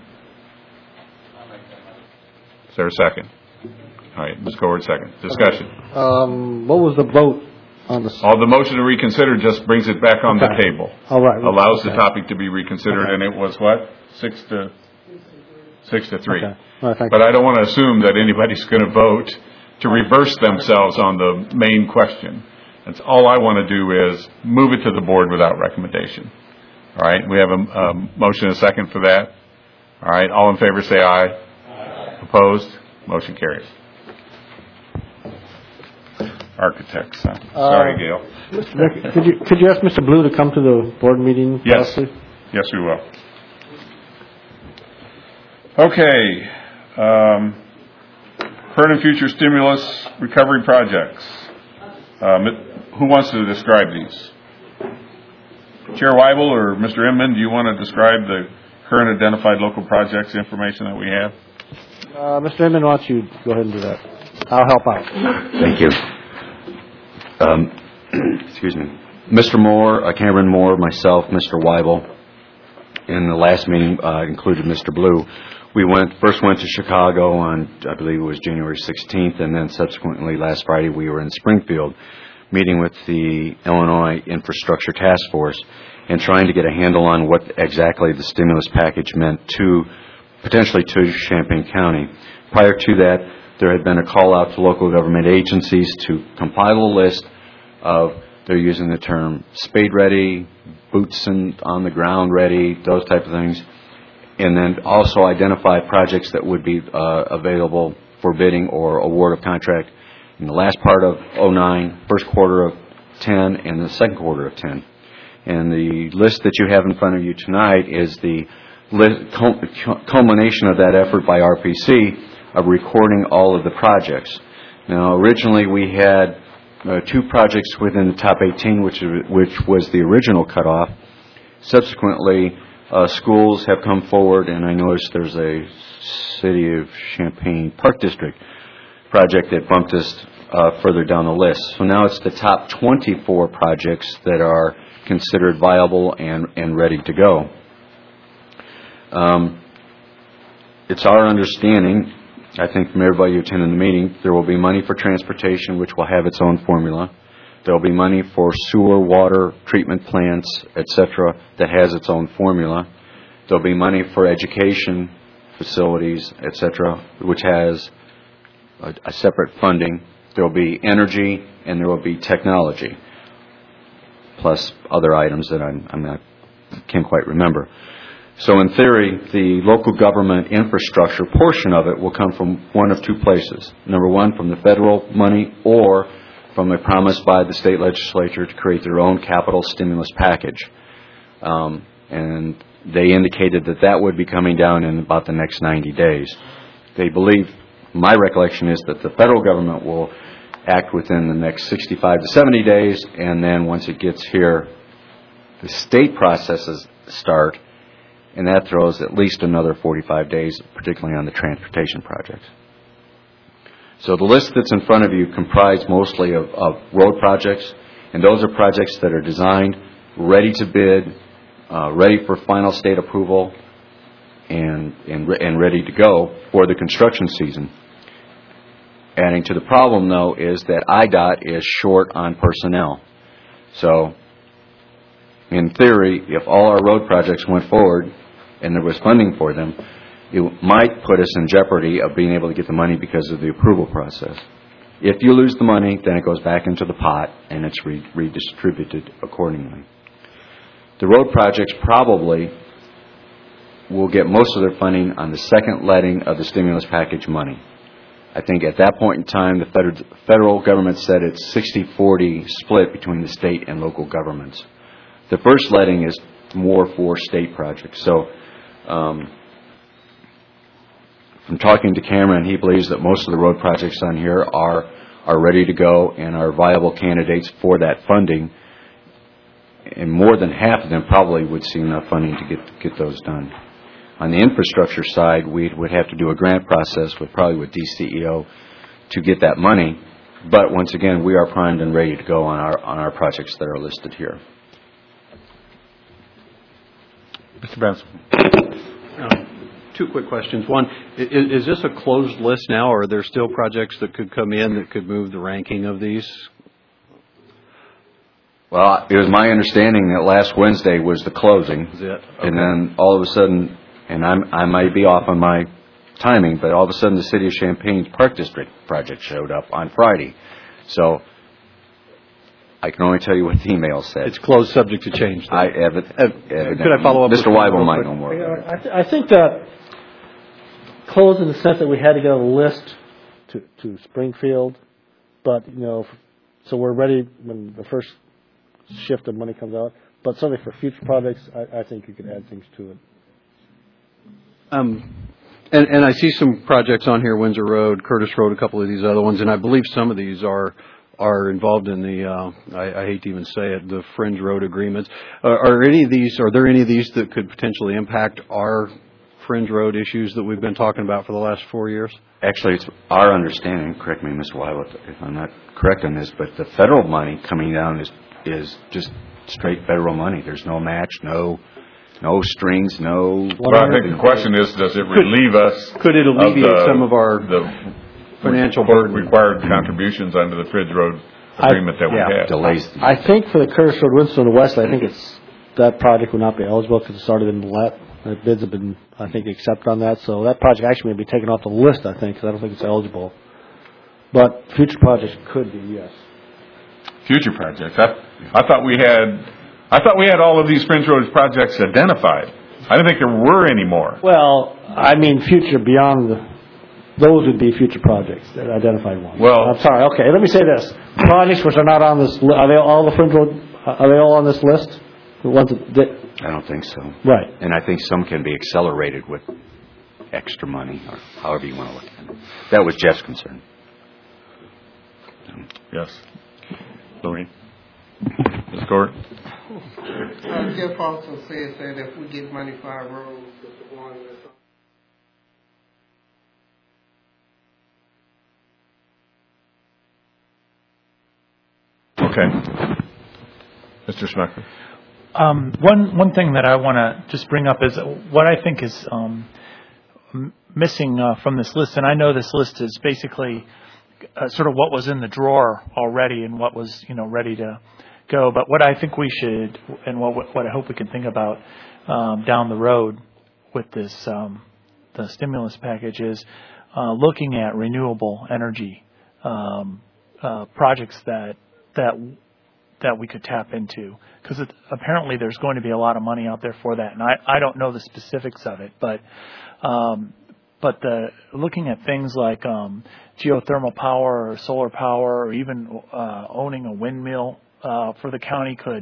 Speaker 1: Is there a second? All right, Miz Coward, second. Discussion.
Speaker 6: Um, what was the vote on the?
Speaker 1: All the motion to reconsider just brings it back on
Speaker 6: Okay.
Speaker 1: the table.
Speaker 6: All right.
Speaker 1: Allows
Speaker 6: Okay.
Speaker 1: the topic to be reconsidered,
Speaker 6: Okay.
Speaker 1: and it was what? Six to, six to three.
Speaker 6: Okay. All right, thank
Speaker 1: But
Speaker 6: you.
Speaker 1: I don't want to assume that anybody's going to vote to reverse themselves on the main question. That's all I want to do is move it to the board without recommendation. All right, we have a, a motion and a second for that. All right, all in favor say aye. Aye. Opposed? Motion carries. Architects, huh? Sorry, Gail.
Speaker 6: Rick, could you, could you ask Mister Blue to come to the board meeting?
Speaker 1: Yes.
Speaker 6: please?
Speaker 1: Yes, we will. Okay. Um, current and future stimulus recovery projects. Um, who wants to describe these? Chair Weibel or Mister Inman, do you want to describe the current identified local projects information that we have?
Speaker 6: Uh, Mister Inman, why don't you go ahead and do that? I'll help out.
Speaker 4: Thank you. Um, excuse me. Mister Moore, uh, Cameron Moore, myself, Mister Weibel, in the last meeting uh, included Mister Blue. We went first went to Chicago on, I believe it was January sixteenth, and then subsequently last Friday we were in Springfield meeting with the Illinois Infrastructure Task Force and trying to get a handle on what exactly the stimulus package meant to, potentially to Champaign County. Prior to that, there had been a call out to local government agencies to compile a list of, they're using the term spade ready, boots and on the ground ready, those type of things, and then also identify projects that would be uh, available for bidding or award of contract in the last part of oh nine, first quarter of ten, and the second quarter of ten. And the list that you have in front of you tonight is the list, culmination of that effort by R P C of recording all of the projects. Now, originally we had uh, two projects within the top eighteen, which, which was the original cutoff. Subsequently, uh, schools have come forward, and I noticed there's a City of Champaign Park District project that bumped us uh, further down the list. So now it's the top twenty-four projects that are considered viable and, and ready to go. Um, it's our understanding, I think from everybody who attended the meeting, there will be money for transportation, which will have its own formula. There will be money for sewer, water, treatment plants, et cetera, that has its own formula. There will be money for education facilities, et cetera, which has a, a separate funding. There will be energy, and there will be technology, plus other items that I'm, I'm not, can't quite remember. So in theory, the local government infrastructure portion of it will come from one of two places. Number one, from the federal money, or from a promise by the state legislature to create their own capital stimulus package. Um, and they indicated that that would be coming down in about the next ninety days. They believe, my recollection is that the federal government will act within the next sixty-five to seventy days, and then once it gets here, the state processes start, and that throws at least another forty-five days, particularly on the transportation projects. So the list that's in front of you comprised mostly of, of road projects, and those are projects that are designed, ready to bid, uh, ready for final state approval, and, and, and ready to go for the construction season. Adding to the problem, though, is that I DOT is short on personnel. So, in theory, if all our road projects went forward and there was funding for them, it might put us in jeopardy of being able to get the money because of the approval process. If you lose the money, then it goes back into the pot and it's re- redistributed accordingly. The road projects probably will get most of their funding on the second letting of the stimulus package money. I think at that point in time, the federal, federal government said it's sixty forty split between the state and local governments. The first letting is more for state projects. So, um, from talking to Cameron, he believes that most of the road projects on here are are ready to go and are viable candidates for that funding. And more than half of them probably would see enough funding to get get those done. On the infrastructure side, we would have to do a grant process with probably with D C E O to get that money. But once again, we are primed and ready to go on our on our projects that are listed here.
Speaker 1: Mister Benson.
Speaker 7: Uh, two quick questions. One, is, is this a closed list now, or are there still projects that could come in that could move the ranking of these?
Speaker 4: Well, it was my understanding that last Wednesday was the closing.
Speaker 7: Is it? Okay.
Speaker 4: And then all of a sudden, and I'm, I might be off on my timing, but all of a sudden the City of Champagne's Park District project showed up on Friday. So I can only tell you what the email said.
Speaker 7: It's closed subject to change.
Speaker 4: I ev- ev-
Speaker 7: Could I follow up?
Speaker 4: Mister
Speaker 7: with
Speaker 4: Weibel might know more.
Speaker 6: I, th- I think that closed in the sense that we had to get a list to, to Springfield, but, you know, so we're ready when the first shift of money comes out. But certainly for future projects, I, I think you could add things to it.
Speaker 7: Um, and, and I see some projects on here, Windsor Road, Curtis Road, a couple of these other ones, and I believe some of these are are involved in the, uh, I, I hate to even say it, the fringe road agreements. Uh, are any of these, are there any of these that could potentially impact our fringe road issues that we've been talking about for the last four years?
Speaker 4: Actually, it's our understanding, correct me, Mister Weiler, if I'm not correct on this, but the federal money coming down is is just straight federal money. There's no match, no no strings, no...
Speaker 1: Well, I think the question is, does it relieve us...
Speaker 7: Could it alleviate
Speaker 1: of the,
Speaker 7: some of our
Speaker 1: the
Speaker 7: financial burden?
Speaker 1: Required contributions under the Fridge Road agreement that we
Speaker 6: yeah.
Speaker 1: have.
Speaker 4: Delays.
Speaker 6: I think for the Curtis Road, Winston, and Wesley, I think it's that project would not be eligible because it started in the let. The bids have been, I think, accepted on that. So that project actually may be taken off the list, I think, because I don't think it's eligible. But future projects could be, yes.
Speaker 1: Future projects. I, I thought we had, I thought we had all of these Fringe Road projects identified. I didn't think there were any more.
Speaker 6: Well, I mean, future beyond the, those would be future projects, that identified ones.
Speaker 1: Well,
Speaker 6: I'm sorry. Okay, let me say this: projects which are not on this, li- are they all the Fringe Road? Are they all on this list? The ones that, that
Speaker 4: I don't think so.
Speaker 6: Right.
Speaker 4: And I think some can be accelerated with extra money, or however you want to look at it. That was Jeff's concern.
Speaker 1: Yes. Louis? Miz Court?
Speaker 15: Uh, Jeff also says that if we get money for our roads, that the one that's
Speaker 1: Okay. Mister Schmecker?
Speaker 8: Um, one one thing that I want to just bring up is what I think is um, m- missing uh, from this list, and I know this list is basically uh, sort of what was in the drawer already and what was, you know, ready to go. But what I think we should, and what what I hope we can think about um, down the road with this um, the stimulus package is uh, looking at renewable energy um, uh, projects that that. that we could tap into, because apparently there's going to be a lot of money out there for that, and I, I don't know the specifics of it, but um, but the looking at things like um, geothermal power or solar power or even uh, owning a windmill uh, for the county could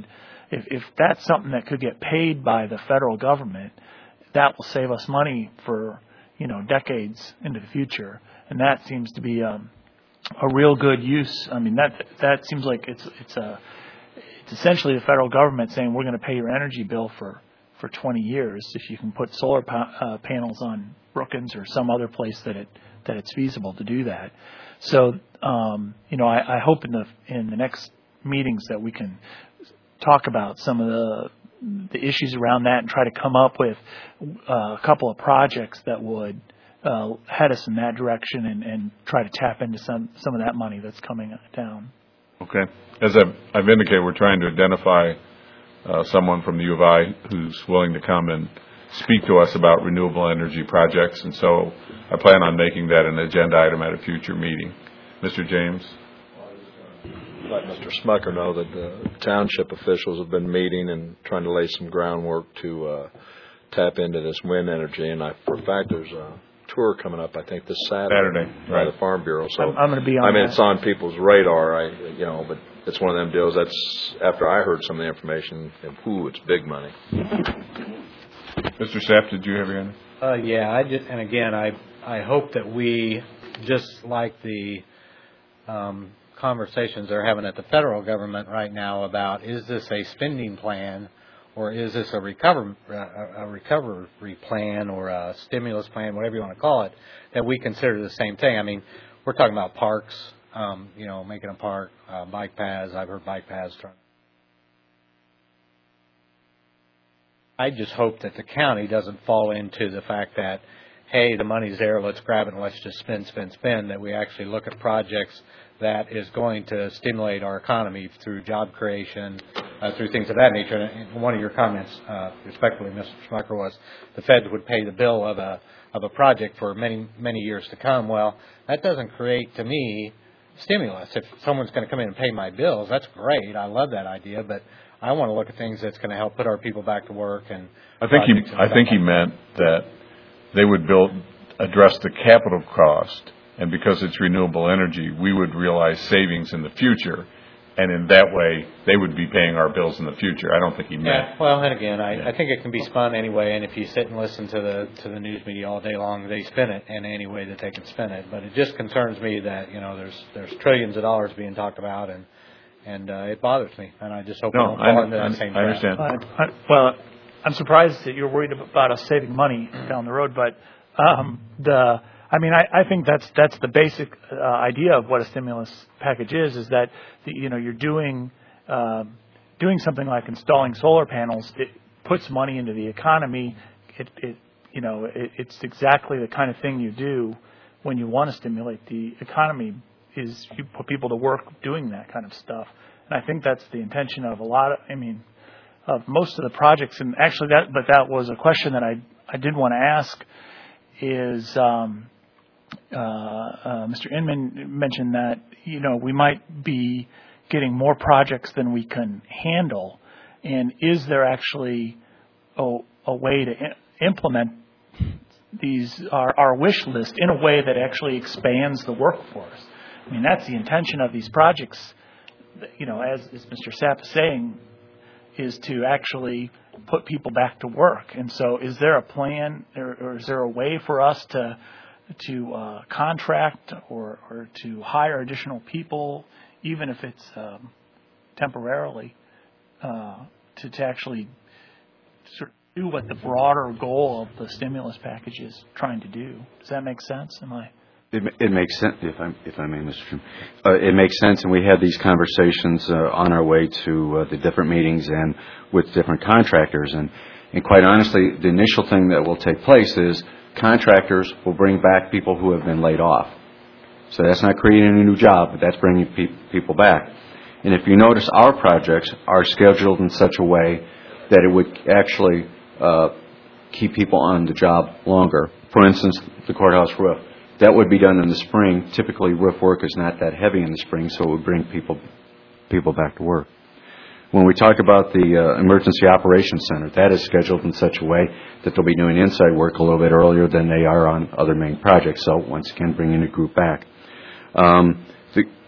Speaker 8: if, if that's something that could get paid by the federal government, that will save us money for, you know, decades into the future. And that seems to be um, a real good use. I mean, that that seems like it's it's a it's essentially the federal government saying we're going to pay your energy bill for, for twenty years if you can put solar pa- uh, panels on Brookins or some other place that it that it's feasible to do that. So, um, you know, I, I hope in the in the next meetings that we can talk about some of the the issues around that and try to come up with uh, a couple of projects that would uh, head us in that direction and, and try to tap into some some of that money that's coming down.
Speaker 1: Okay. As I've, I've indicated, we're trying to identify uh, someone from the U of I who's willing to come and speak to us about renewable energy projects, and so I plan on making that an agenda item at a future meeting. Mister James?
Speaker 5: Let Mister Smucker know that the township officials have been meeting and trying to lay some groundwork to uh, tap into this wind energy, and I, for a fact, there's a tour coming up, I think, this Saturday,
Speaker 1: Saturday,
Speaker 5: by
Speaker 1: right.
Speaker 5: the Farm Bureau. So
Speaker 8: I'm, I'm going to be on
Speaker 5: I mean,
Speaker 8: that.
Speaker 5: it's on people's radar, I, you know, but it's one of them deals. That's after I heard some of the information, and whoo, it's big money.
Speaker 1: Mister Sapp, did you have any?
Speaker 9: Uh, yeah, I just, and again, I I hope that we, just like the um, conversations they're having at the federal government right now about is this a spending plan or is this a recover a, a recovery plan or a stimulus plan, whatever you want to call it, that we consider the same thing. I mean, we're talking about parks, um, you know, making a park, uh, bike paths. I've heard bike paths. I just hope that the county doesn't fall into the fact that, hey, the money's there, let's grab it and let's just spend, spend, spend, that we actually look at projects that is going to stimulate our economy through job creation, uh, through things of that nature. And one of your comments, uh, respectfully, Mister Schmucker, was the feds would pay the bill of a of a project for many, many years to come. Well, that doesn't create, to me, stimulus. If someone's going to come in and pay my bills, that's great. I love that idea, but I want to look at things that's going to help put our people back to work. And
Speaker 1: I think he I think he meant that they would build address the capital cost, and because it's renewable energy, we would realize savings in the future, and in that way, they would be paying our bills in the future. I don't think he meant.
Speaker 9: Yeah, well, and again, I,
Speaker 1: Yeah.
Speaker 9: I think it can be spun anyway, and if you sit and listen to the to the news media all day long, they spin it in any way that they can spin it. But it just concerns me that, you know, there's there's trillions of dollars being talked about, and and uh, it bothers me, and I just hope
Speaker 1: No,
Speaker 9: we don't
Speaker 1: I-
Speaker 9: fall into
Speaker 1: I-
Speaker 9: that same
Speaker 1: I
Speaker 9: trap.
Speaker 1: understand.
Speaker 8: I, I, well, I'm surprised that you're worried about us saving money down the road, but um, the I mean, I, I think that's that's the basic uh, idea of what a stimulus package is. Is that the, you know you're doing uh, doing something like installing solar panels. It puts money into the economy. It, it you know it, it's exactly the kind of thing you do when you want to stimulate the economy. Is you put people to work doing that kind of stuff. And I think that's the intention of a lot of. I mean. Of most of the projects, and actually that, but that was a question that I I did want to ask. Is um, uh, uh, Mister Inman mentioned that you know we might be getting more projects than we can handle, and is there actually a, a way to I- implement these our, our wish list in a way that actually expands the workforce? I mean, that's the intention of these projects. You know, as, as Mister Sapp is saying, is to actually put people back to work. And so is there a plan or, or is there a way for us to to uh, contract or, or to hire additional people, even if it's um, temporarily, uh, to, to actually sort of do what the broader goal of the stimulus package is trying to do? Does that make sense? Am I...
Speaker 4: It, it makes sense, if I, if I may, Mister Chairman. Uh, it makes sense, and we had these conversations uh, on our way to uh, the different meetings and with different contractors. And, and quite honestly, the initial thing that will take place is contractors will bring back people who have been laid off. So that's not creating a new job, but that's bringing pe- people back. And if you notice, our projects are scheduled in such a way that it would actually uh, keep people on the job longer. For instance, the courthouse roof. That would be done in the spring. Typically, roof work is not that heavy in the spring, so it would bring people people back to work. When we talk about the uh, Emergency Operations Center, that is scheduled in such a way that they'll be doing inside work a little bit earlier than they are on other main projects. So once again, bringing a group back. Um, the,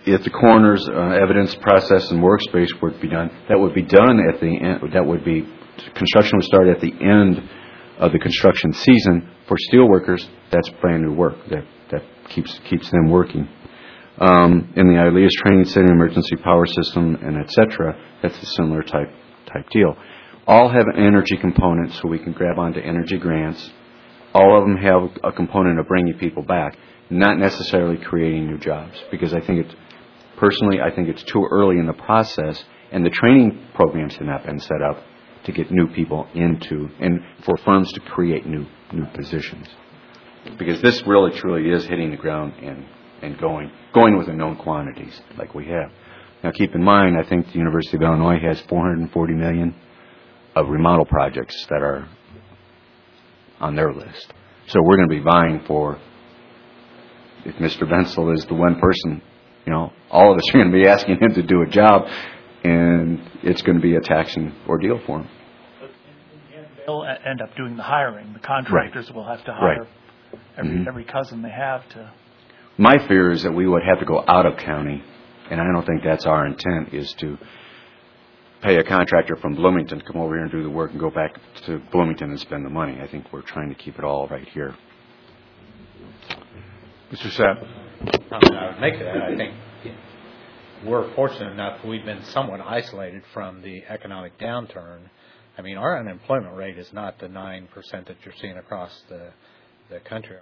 Speaker 4: if the coroner's uh, evidence process and workspace were to be done, that would be done at the end, that would be, construction would start at the end of the construction season. For steel workers, that's brand new work. That, that keeps, keeps them working. Um, in the I L E A S training center, emergency power system, and et cetera, that's a similar type, type deal. All have an energy component, so we can grab onto energy grants. All of them have a component of bringing people back, not necessarily creating new jobs, because I think it's, personally, I think it's too early in the process, and the training programs have not been set up to get new people into, and for firms to create new new positions. Because this really, truly is hitting the ground and, and going, going with the known quantities like we have. Now, keep in mind, I think the University of Illinois has four hundred forty million dollars of remodel projects that are on their list. So we're going to be vying for, if Mister Bensel is the one person, you know, all of us are going to be asking him to do a job, and it's going to be a taxing ordeal for him.
Speaker 8: They'll e- end up doing the hiring. The contractors
Speaker 4: Right.
Speaker 8: will have to hire
Speaker 4: Right.
Speaker 8: every,
Speaker 4: Mm-hmm.
Speaker 8: every cousin they have to.
Speaker 4: My fear is that we would have to go out of county, and I don't think that's our intent, is to pay a contractor from Bloomington to come over here and do the work and go back to Bloomington and spend the money. I think we're trying to keep it all right here.
Speaker 1: Mister Sapp.
Speaker 9: I would make that. I think we're fortunate enough we've been somewhat isolated from the economic downturn. I mean, our unemployment rate is not the nine percent that you're seeing across the, the country.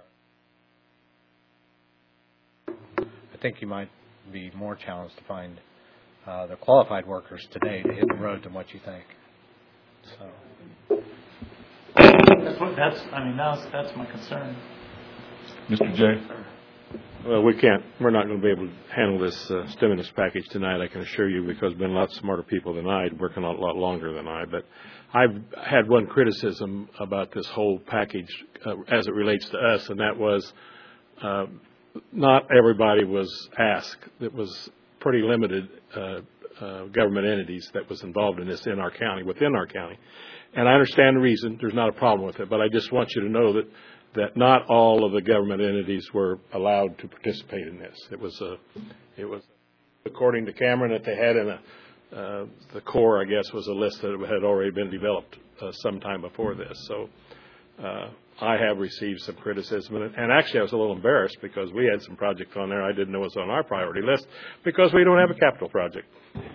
Speaker 9: I think you might be more challenged to find uh, the qualified workers today to hit the road than what you think. So.
Speaker 8: That's, what, that's I mean, that's, that's my concern.
Speaker 1: Mister J.
Speaker 10: Well, we can't, we're not going to be able to handle this uh, stimulus package tonight, I can assure you, because there have been a lot smarter people than I, working a lot longer than I. But I've had one criticism about this whole package uh, as it relates to us, and that was uh, not everybody was asked. It was pretty limited uh, uh, government entities that was involved in this in our county, within our county. And I understand the reason. There's not a problem with it. But I just want you to know that that not all of the government entities were allowed to participate in this. It was a, it was, according to Cameron, that they had in a, uh, the core, I guess, was a list that had already been developed uh, sometime before this. So uh, I have received some criticism, and, and actually I was a little embarrassed because we had some projects on there I didn't know was on our priority list because we don't have a capital project.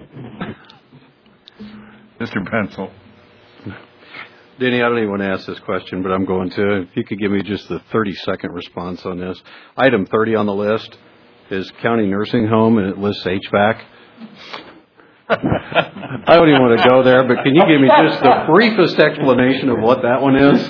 Speaker 1: Mister Bensel.
Speaker 7: Denny, I don't even want to ask this question, but I'm going to. If you could give me just the thirty-second response on this. Item thirty on the list is county nursing home, and it lists H V A C. I don't even want to go there, but can you give me just the briefest explanation of what that one is?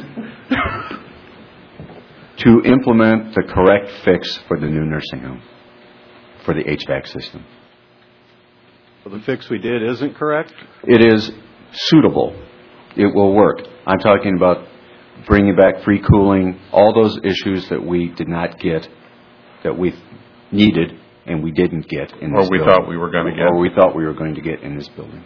Speaker 4: To implement the correct fix for the new nursing home, for the H V A C system.
Speaker 7: Well, the fix we did isn't correct?
Speaker 4: It is suitable. It will work. I'm talking about bringing back free cooling, all those issues that we did not get, that we needed and we didn't get in this
Speaker 1: Or we
Speaker 4: building.
Speaker 1: thought we were going to get.
Speaker 4: Or we thought we were going to get in this building.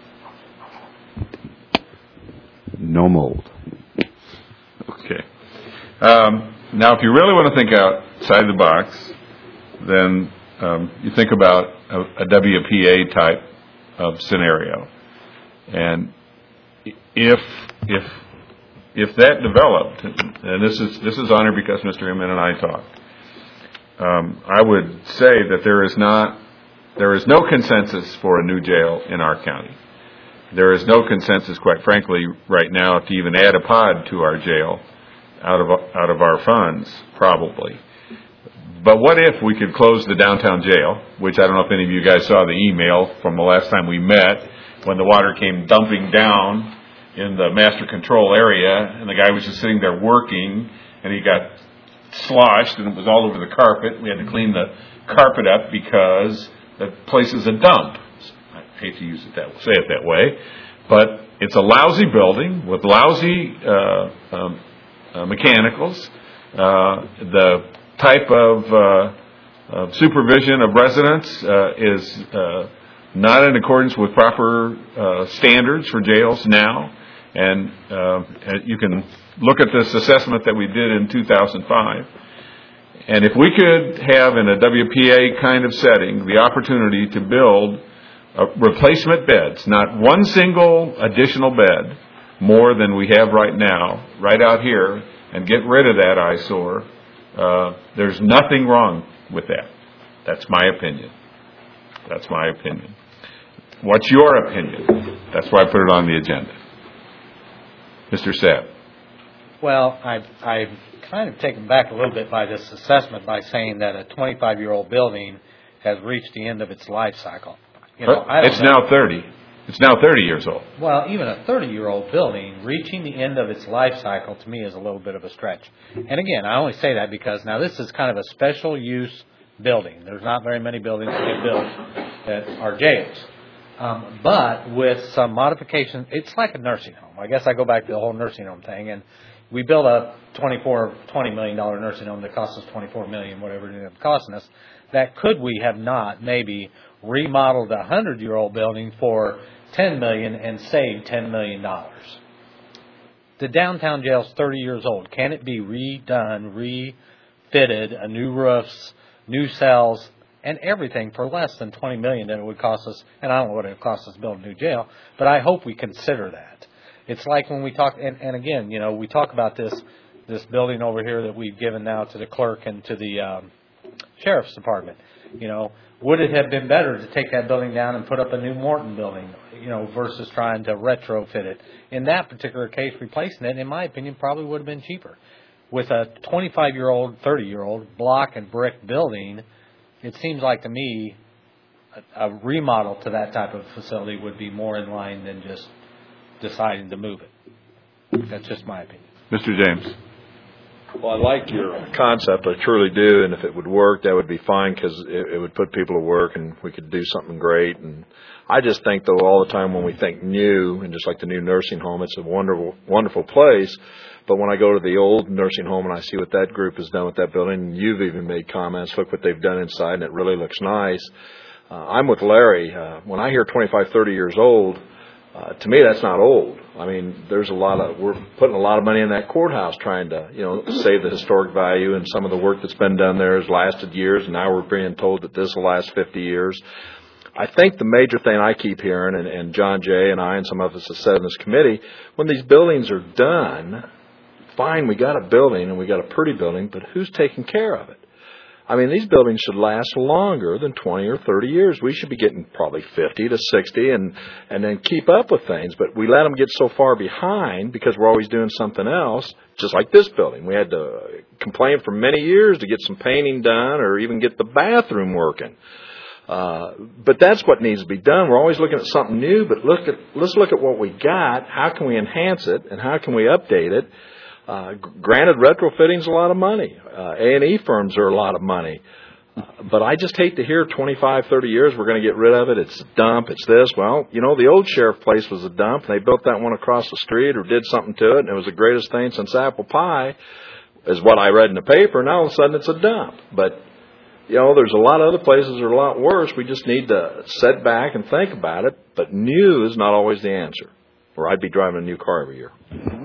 Speaker 4: No mold.
Speaker 1: Okay. Um, now, if you really want to think outside the box, then um, you think about a, a W P A type of scenario. And if if if that developed, and this is this is honored because Mister Inman and I talked, um, I would say that there is not there is no consensus for a new jail in our county. There is no consensus, quite frankly, right now to even add a pod to our jail out of out of our funds, probably. But what if we could close the downtown jail, which I don't know if any of you guys saw the email from the last time we met, when the water came dumping down in the master control area, and the guy was just sitting there working, and he got sloshed, and it was all over the carpet. We had to clean the carpet up because the place is a dump. I hate to use it that say it that way, but it's a lousy building with lousy uh, um, uh, mechanicals. Uh, the type of uh, uh, supervision of residents uh, is uh, not in accordance with proper uh, standards for jails now. And uh, you can look at this assessment that we did in two thousand five. And if we could have in a W P A kind of setting the opportunity to build uh, replacement beds, not one single additional bed more than we have right now, right out here, and get rid of that eyesore, uh, there's nothing wrong with that. That's my opinion. That's my opinion. What's your opinion? That's why I put it on the agenda. Mister Sapp.
Speaker 9: Well, I've, I've kind of taken back a little bit by this assessment by saying that a twenty-five-year-old building has reached the end of its life cycle. You know, I don't
Speaker 1: it's
Speaker 9: know.
Speaker 1: now thirty. It's now thirty years old.
Speaker 9: Well, even a thirty-year-old building reaching the end of its life cycle to me is a little bit of a stretch. And again, I only say that because now this is kind of a special use building. There's not very many buildings that get built that are jails. Um, but with some modifications, it's like a nursing home. I guess I go back to the whole nursing home thing. And we built a twenty-four, twenty million dollar nursing home that cost us twenty-four million dollars, whatever it ended up costing us. That could we have not maybe remodeled a hundred-year-old building for ten million dollars and saved ten million dollars? The downtown jail is thirty years old. Can it be redone, refitted, a new roofs, new cells, and everything for less than twenty million dollars that it would cost us? And I don't know what it would cost us to build a new jail, but I hope we consider that. It's like when we talk, and, and again, you know, we talk about this this building over here that we've given now to the clerk and to the um, sheriff's department. You know, would it have been better to take that building down and put up a new Morton building, you know, versus trying to retrofit it? In that particular case, replacing it, in my opinion, probably would have been cheaper. With a twenty-five-year-old, thirty-year-old block and brick building, it seems like to me a, a remodel to that type of facility would be more in line than just deciding to move it. That's just my opinion.
Speaker 1: Mister James.
Speaker 5: Well, I like your concept. I truly do. And if it would work, that would be fine because it, it would put people to work and we could do something great. And I just think, though, all the time when we think new, and just like the new nursing home, it's a wonderful, wonderful place. But when I go to the old nursing home and I see what that group has done with that building, and you've even made comments, look what they've done inside, and it really looks nice. Uh, I'm with Larry. Uh, when I hear twenty-five, thirty years old, Uh, to me, that's not old. I mean, there's a lot of, we're putting a lot of money in that courthouse trying to, you know, save the historic value, and some of the work that's been done there has lasted years, and now we're being told that this will last fifty years. I think the major thing I keep hearing, and, and John Jay and I and some of us have said in this committee, when these buildings are done, fine, we got a building and we got a pretty building, but who's taking care of it? I mean, these buildings should last longer than twenty or thirty years. We should be getting probably fifty to sixty and, and then keep up with things. But we let them get so far behind because we're always doing something else, just like this building. We had to complain for many years to get some painting done or even get the bathroom working. Uh, but that's what needs to be done. We're always looking at something new, but look at, let's look at what we got. How can we enhance it and how can we update it? Uh, granted, retrofitting's a lot of money. Uh, A and E firms are a lot of money. Uh, but I just hate to hear twenty-five, thirty years, we're going to get rid of it. It's a dump. It's this. Well, you know, the old sheriff place was a dump. They built that one across the street or did something to it, and it was the greatest thing since apple pie, is what I read in the paper. Now all of a sudden it's a dump. But, you know, there's a lot of other places that are a lot worse. We just need to sit back and think about it. But new is not always the answer, or I'd be driving a new car every year.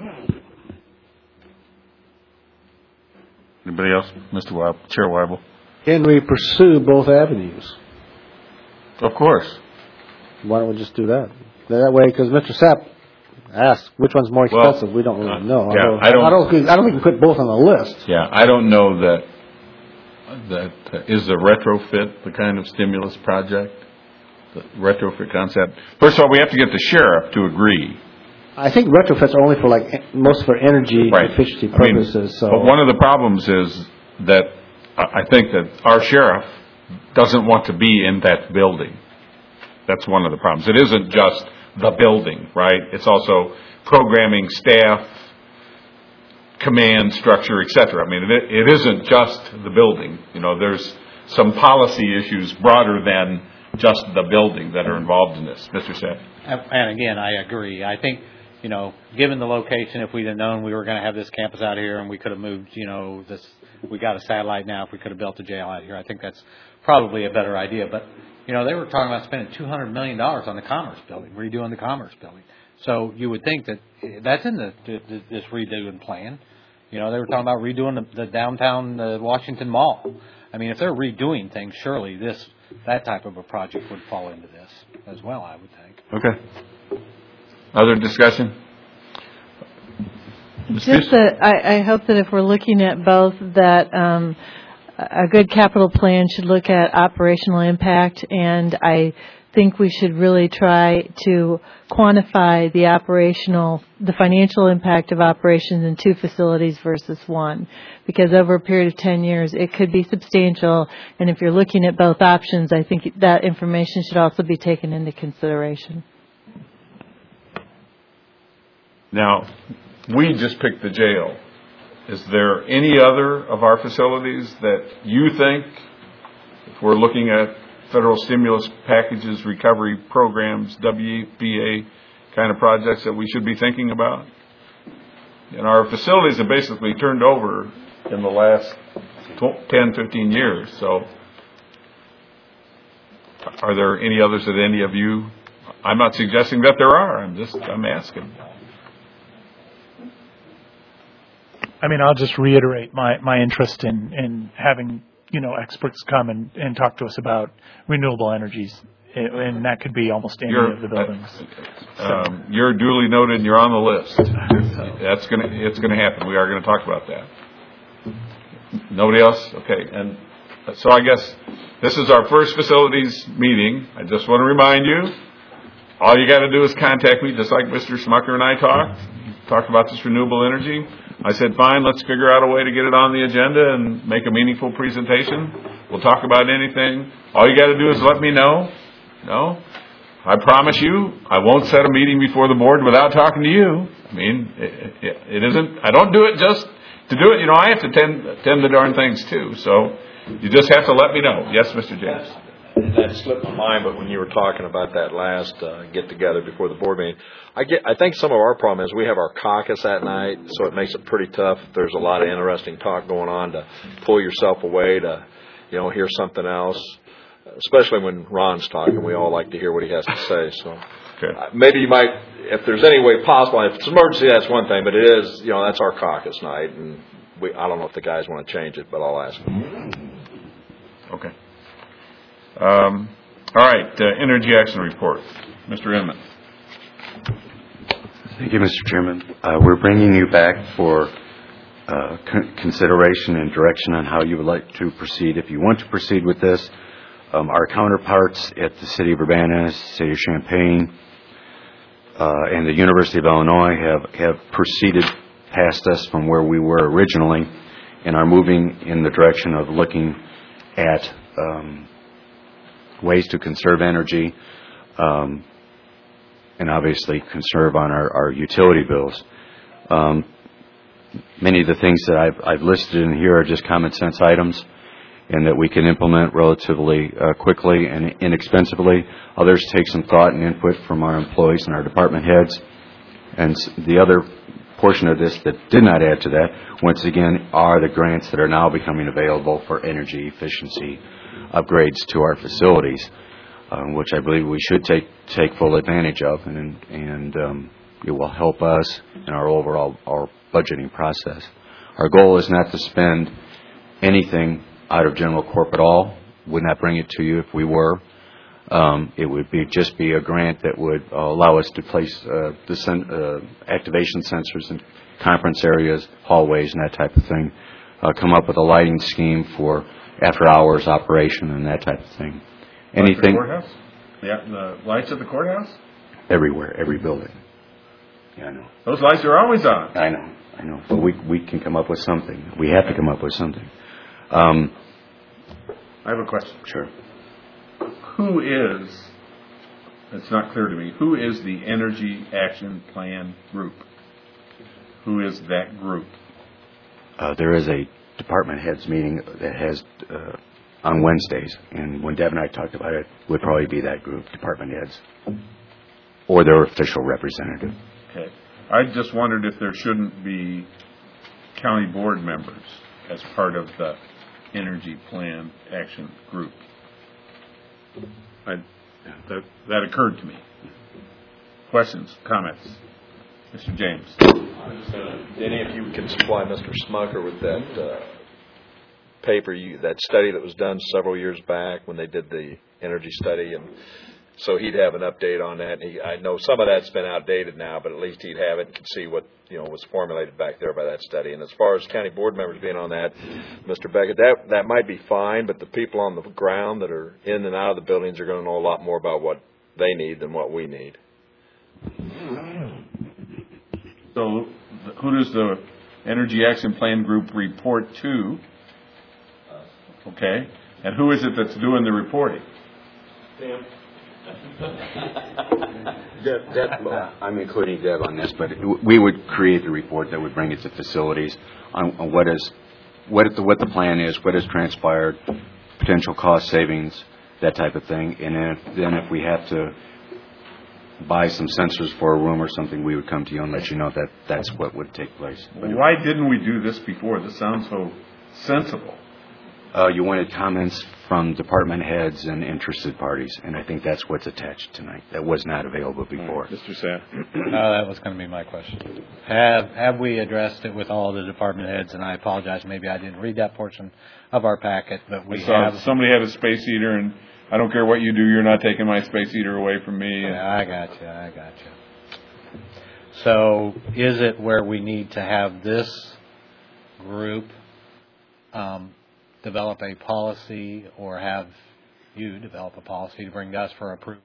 Speaker 1: Anybody else? Mister Weibel, Chair Weibel.
Speaker 6: Can we pursue both avenues?
Speaker 1: Of course.
Speaker 6: Why don't we just do that? That way, because Mister Sapp asked which one's more expensive.
Speaker 1: Well,
Speaker 6: we don't really
Speaker 1: uh,
Speaker 6: know.
Speaker 1: yeah,
Speaker 6: Although,
Speaker 1: I don't.
Speaker 6: I don't. I don't think we put both on the list.
Speaker 1: Yeah, I don't know that. That uh, is the retrofit the kind of stimulus project, the retrofit concept. First of all, we have to get the sheriff to agree.
Speaker 6: I think retrofits are only for like most for energy
Speaker 1: right.
Speaker 6: efficiency
Speaker 1: I mean,
Speaker 6: purposes. So,
Speaker 1: but one of the problems is that I think that our sheriff doesn't want to be in that building. That's one of the problems. It isn't just the building, right? It's also programming, staff, command structure, et cetera. I mean, it, it isn't just the building. You know, there's some policy issues broader than just the building that are involved in this. Mister Sapp.
Speaker 9: And again, I agree. I think, you know, given the location, if we'd have known we were going to have this campus out here and we could have moved, you know, this, we got a satellite now, if we could have built a jail out here, I think that's probably a better idea. But, you know, they were talking about spending two hundred million dollars on the Commerce Building, redoing the Commerce Building. So you would think that that's in the, the this redoing plan. You know, they were talking about redoing the, the downtown uh, Washington Mall. I mean, if they're redoing things, surely this that type of a project would fall into this as well, I would think.
Speaker 1: Okay. Other discussion?
Speaker 14: Just that I, I hope that if we're looking at both, that um, a good capital plan should look at operational impact, and I think we should really try to quantify the operational, the financial impact of operations in two facilities versus one, because over a period of ten years, it could be substantial, and if you're looking at both options, I think that information should also be taken into consideration.
Speaker 1: Now, we just picked the jail. Is there any other of our facilities that you think, if we're looking at federal stimulus packages, recovery programs, W B A kind of projects, that we should be thinking about? And our facilities have basically turned over in the last ten, fifteen years. So are there any others that any of you, I'm not suggesting that there are, I'm just, I'm asking.
Speaker 8: I mean, I'll just reiterate my, my interest in, in having, you know, experts come and, and talk to us about renewable energies, and that could be almost any
Speaker 1: You're,
Speaker 8: of the buildings.
Speaker 1: Uh, um, you're duly noted, and you're on the list. That's gonna, it's gonna happen. We are gonna talk about that. Nobody else? Okay. And so I guess this is our first facilities meeting. I just want to remind you, all you got to do is contact me, just like Mister Smucker and I talked. Talked about this renewable energy. I said, fine, let's figure out a way to get it on the agenda and make a meaningful presentation. We'll talk about anything. All you got to do is let me know. No? I promise you, I won't set a meeting before the board without talking to you. I mean, it, it, it isn't, I don't do it just to do it. You know, I have to tend, tend the darn things too. So you just have to let me know. Yes, Mister James.
Speaker 3: That slipped my mind, but when you were talking about that last uh, get-together before the board meeting, I get. I think some of our problem is we have our caucus that night, so it makes it pretty tough. There's a lot of interesting talk going on to pull yourself away to, you know, hear something else, especially when Ron's talking. We all like to hear what he has to say, so
Speaker 1: okay.
Speaker 3: uh, maybe you might, if there's any way possible, if it's an emergency, that's one thing, but it is, you know, that's our caucus night, and we, I don't know if the guys want to change it, but I'll ask them.
Speaker 1: Okay. Um, all right, uh, Energy Action Report. Mister Inman.
Speaker 4: Thank you, Mister Chairman. Uh, we're bringing you back for uh, con- consideration and direction on how you would like to proceed. If you want to proceed with this, um, our counterparts at the City of Urbana, City of Champaign, uh, and the University of Illinois have, have proceeded past us from where we were originally and are moving in the direction of looking at um, ways to conserve energy, um, and obviously conserve on our, our utility bills. Um, many of the things that I've, I've listed in here are just common sense items, and that we can implement relatively uh, quickly and inexpensively. Others take some thought and input from our employees and our department heads. And the other portion of this that did not add to that, once again, are the grants that are now becoming available for energy efficiency upgrades to our facilities, um, which I believe we should take take full advantage of, and and um, it will help us in our overall our budgeting process. Our goal is not to spend anything out of general corp at all. Would not bring it to you if we were. Um, it would be just be a grant that would uh, allow us to place uh, the sen- uh, activation sensors in conference areas, hallways, and that type of thing. Uh, come up with a lighting scheme for after-hours operation and that type of thing. Anything?
Speaker 1: Like the courthouse? Yeah, the lights at the courthouse?
Speaker 4: Everywhere, every building. Yeah, I know.
Speaker 1: Those lights are always on.
Speaker 4: I know, I know. But we we can come up with something. We have to come up with something. Um,
Speaker 1: I have a question.
Speaker 4: Sure.
Speaker 1: Who is, it's not clear to me, who is the Energy Action Plan group? Who is that group?
Speaker 4: Uh, there is a department heads meeting that has uh, on Wednesdays, and when Deb and I talked about it, would probably be that group, department heads, or their official representative.
Speaker 1: Okay. I just wondered if there shouldn't be county board members as part of the Energy Plan Action Group. I, that, that occurred to me. Questions, comments? Mister James.
Speaker 3: Denny, if you can supply Mister Smucker with that uh, paper, you, that study that was done several years back when they did the energy study, and so he'd have an update on that. And he, I know some of that's been outdated now, but at least he'd have it and could see what, you know, was formulated back there by that study. And as far as county board members being on that, Mister Beckett, that that might be fine, but the people on the ground that are in and out of the buildings are going to know a lot more about what they need than what we need.
Speaker 1: So who does the Energy Action Plan Group report to? Okay. And who is it that's doing the reporting?
Speaker 4: Tim. Deb, Deb, uh, I'm including Deb on this, but we would create the report that would bring it to facilities on, on what is, what the, what the plan is, what has transpired, potential cost savings, that type of thing. And then if, then if we have to buy some sensors for a room or something, we would come to you and let you know that that's what would take place.
Speaker 1: But why didn't we do this before? This sounds so sensible.
Speaker 4: Uh, you wanted comments from department heads and interested parties, and I think that's what's attached tonight. That was not available before.
Speaker 12: Right. Mister Sapp.
Speaker 9: No, that was going to be my question. Have have we addressed it with all the department heads? And I apologize, maybe I didn't read that portion of our packet, but we
Speaker 1: so
Speaker 9: have.
Speaker 1: Somebody had a space heater, and I don't care what you do, you're not taking my space heater away from me.
Speaker 9: Yeah, I got you. I got you. So, is it where we need to have this group um, develop a policy, or have you develop a policy to bring to us for approval?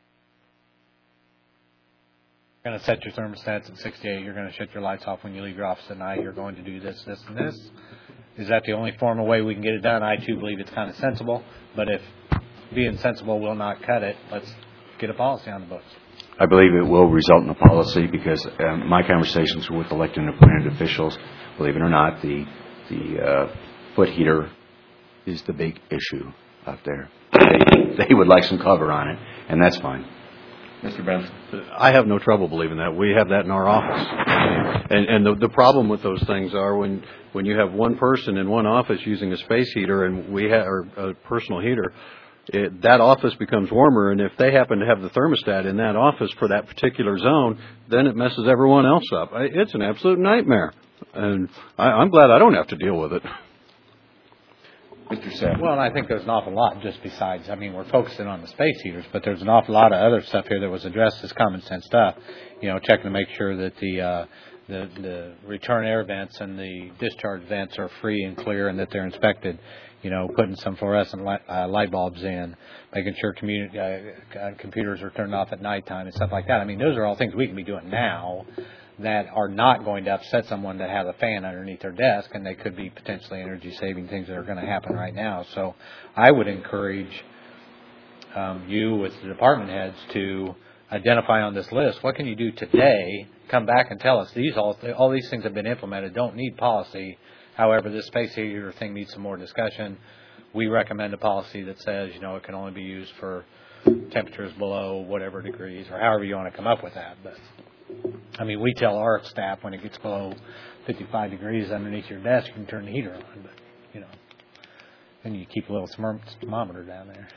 Speaker 9: You're going to set your thermostats at sixty-eight. You're going to shut your lights off when you leave your office at night. You're going to do this, this, and this. Is that the only formal way we can get it done? I, too, believe it's kind of sensible. But if being sensible will not cut it, let's get a policy on the books.
Speaker 4: I believe it will result in a policy because um, my conversations with elected and appointed officials, believe it or not, the the uh, foot heater is the big issue out there. They, they would like some cover on it, and that's fine.
Speaker 1: Mister Benson?
Speaker 7: I have no trouble believing that. We have that in our office. And, and the, the problem with those things are when, when you have one person in one office using a space heater and we have, or a personal heater, It, that office becomes warmer, and if they happen to have the thermostat in that office for that particular zone, then it messes everyone else up. I, it's an absolute nightmare, and I, I'm glad I don't have to deal with it.
Speaker 1: Mister Sapp.
Speaker 9: Well, and I think there's an awful lot just besides, I mean, we're focusing on the space heaters, but there's an awful lot of other stuff here that was addressed as common sense stuff. You know, checking to make sure that the uh, the, the return air vents and the discharge vents are free and clear and that they're inspected. You know, putting some fluorescent light, uh, light bulbs in, making sure commu- uh, computers are turned off at nighttime and stuff like that. I mean, those are all things we can be doing now that are not going to upset someone that has a fan underneath their desk, and they could be potentially energy-saving things that are going to happen right now. So I would encourage um, you with the department heads to identify on this list, what can you do today, come back and tell us, these all, all these things have been implemented, don't need policy. However, this space heater thing needs some more discussion. We recommend a policy that says, you know, it can only be used for temperatures below whatever degrees, or however you want to come up with that. But, I mean, we tell our staff when it gets below fifty-five degrees underneath your desk, you can turn the heater on. But, you know, then you keep a little thermometer down there.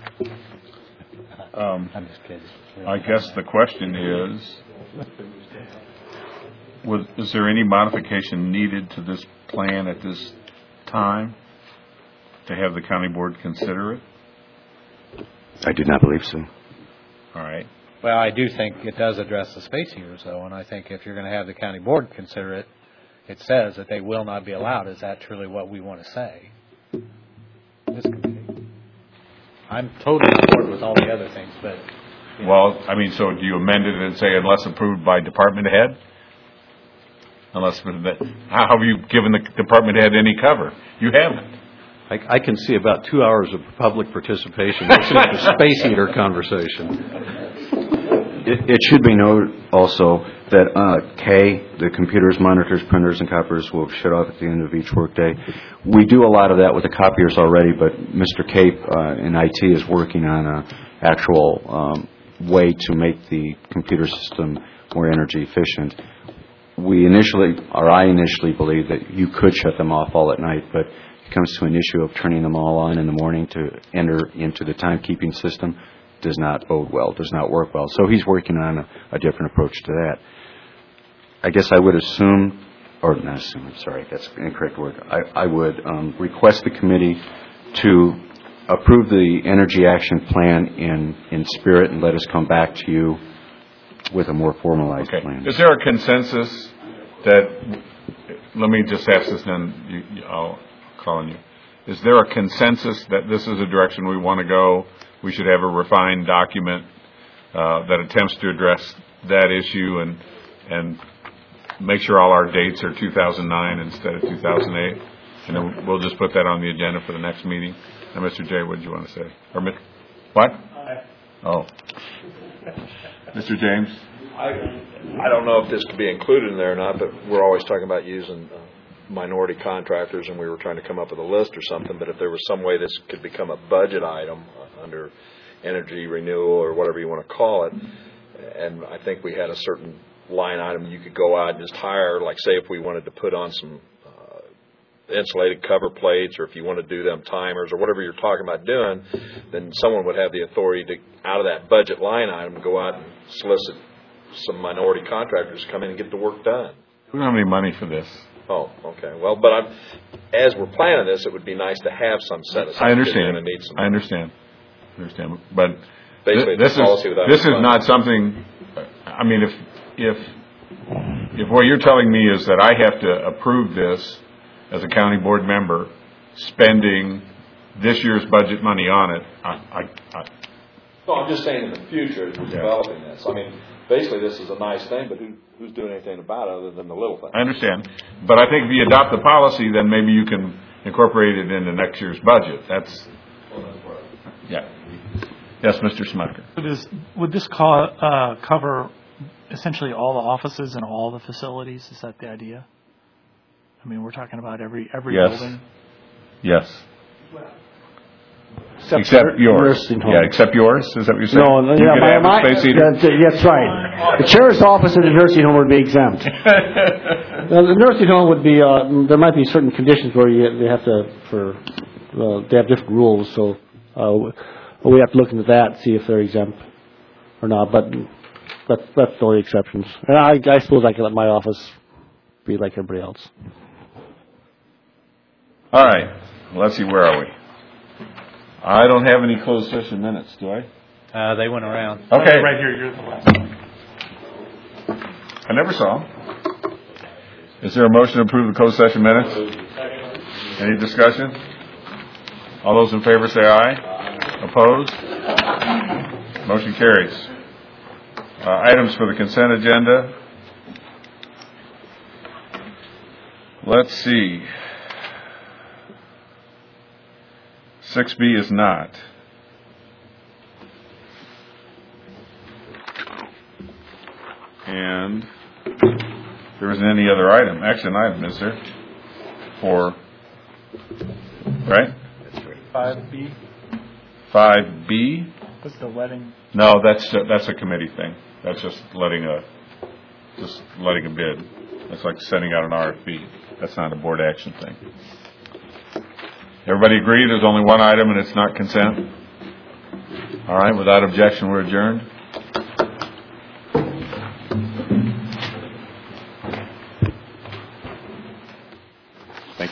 Speaker 1: Um,
Speaker 9: I'm just kidding.
Speaker 1: I guess the question is, was, is there any modification needed to this plan at this time to have the county board consider it?
Speaker 4: I do not believe so.
Speaker 1: All right.
Speaker 9: Well, I do think it does address the space heaters, though, and I think if you're going to have the county board consider it, it says that they will not be allowed. Is that truly what we want to say? This committee. I'm totally on board with all the other things, but... You know.
Speaker 1: Well, I mean, so do you amend it and say unless approved by department head? Unless, how have you given the department head any cover? You haven't.
Speaker 7: I, I can see about two hours of public participation listening to the space heater conversation.
Speaker 4: It, it should be noted also that uh, K, the computers, monitors, printers, and copiers will shut off at the end of each workday. We do a lot of that with the copiers already, but Mister Cape uh, in I T is working on an actual um, way to make the computer system more energy efficient. We initially, or I initially believed that you could shut them off all at night, but it comes to an issue of turning them all on in the morning to enter into the timekeeping system does not bode well, does not work well. So he's working on a, a different approach to that. I guess I would assume, or not assume, I'm sorry, that's an incorrect word. I, I would um, request the committee to approve the energy action plan in, in spirit and let us come back to you with a more formalized
Speaker 1: Okay.
Speaker 4: plan.
Speaker 1: Is there a consensus that, let me just ask this then, you, you, I'll call on you. Is there a consensus that this is a direction we want to go? We should have a refined document uh, that attempts to address that issue and and make sure all our dates are two thousand nine instead of two thousand eight, and then we'll just put that on the agenda for the next meeting. Now, Mister J, what did you want to say? Or what? Oh, Mister James.
Speaker 3: I I don't know if this could be included in there or not, but we're always talking about using uh, minority contractors, and we were trying to come up with a list or something. But if there was some way this could become a budget item uh, under energy renewal or whatever you want to call it, and I think we had a certain line item you could go out and just hire, like say if we wanted to put on some uh, insulated cover plates, or if you want to do them timers or whatever you're talking about doing, then someone would have the authority to, out of that budget line item, go out and solicit some minority contractors to come in and get the work done.
Speaker 1: We don't have any money for this.
Speaker 3: Oh, okay. Well, but I'm, as we're planning this, it would be nice to have some set aside.
Speaker 1: I understand.
Speaker 3: Gonna need some
Speaker 1: I understand. I understand. But
Speaker 3: Basically,
Speaker 1: th- this
Speaker 3: policy
Speaker 1: is
Speaker 3: without
Speaker 1: this is
Speaker 3: funds.
Speaker 1: not something. I mean, if if if what you're telling me is that I have to approve this as a county board member, spending this year's budget money on it, I. I, I
Speaker 3: No, I'm just saying in the future, as we're
Speaker 1: Yeah.
Speaker 3: developing this. I mean, basically, this is a nice thing, but who, who's doing anything about it other than the little thing?
Speaker 1: I understand. But I think if you adopt the policy, then maybe you can incorporate it into next year's budget. That's, yeah. Yes, Mister Smucker.
Speaker 8: Would this, would this co- uh, cover essentially all the offices and all the facilities? Is that the idea? I mean, we're talking about every every
Speaker 1: Yes.
Speaker 8: building.
Speaker 1: Yes.
Speaker 6: Except,
Speaker 1: Except
Speaker 6: for
Speaker 1: yours.
Speaker 6: nursing home.
Speaker 1: Yeah, except yours? Is that what you're saying?
Speaker 6: No, no,
Speaker 1: You
Speaker 6: yeah,
Speaker 1: could
Speaker 6: my,
Speaker 1: have a
Speaker 6: my,
Speaker 1: space heater?
Speaker 6: that's, that's right. The sheriff's office in the nursing home would be exempt. Now, the nursing home would be, uh, there might be certain conditions where you, they have to, for, uh, they have different rules, so, uh, we have to look into that, see if they're exempt or not, but that's, that's the only exceptions. And I, I suppose I can let my office be like everybody else.
Speaker 1: All right. Let's see, where are we? I don't have any closed session minutes, do I?
Speaker 9: Uh, they went around.
Speaker 1: Okay.
Speaker 8: Right here, you're the last one.
Speaker 1: I never saw them. Is there a motion to approve the closed session minutes? Any discussion? All those in favor say aye. Opposed? Motion carries. Uh, items for the consent agenda. Let's see. six B is not. And there isn't any other item, action item, is there? For, right?
Speaker 8: Five B
Speaker 1: five B?
Speaker 8: was the letting.
Speaker 1: No, that's, that's a committee thing. That's just letting a, just letting a bid. That's like sending out an R F P. That's not a board action thing. Everybody agree there's only one item and it's not consent? All right, without objection, we're adjourned. Thank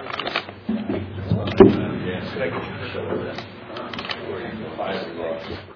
Speaker 1: you.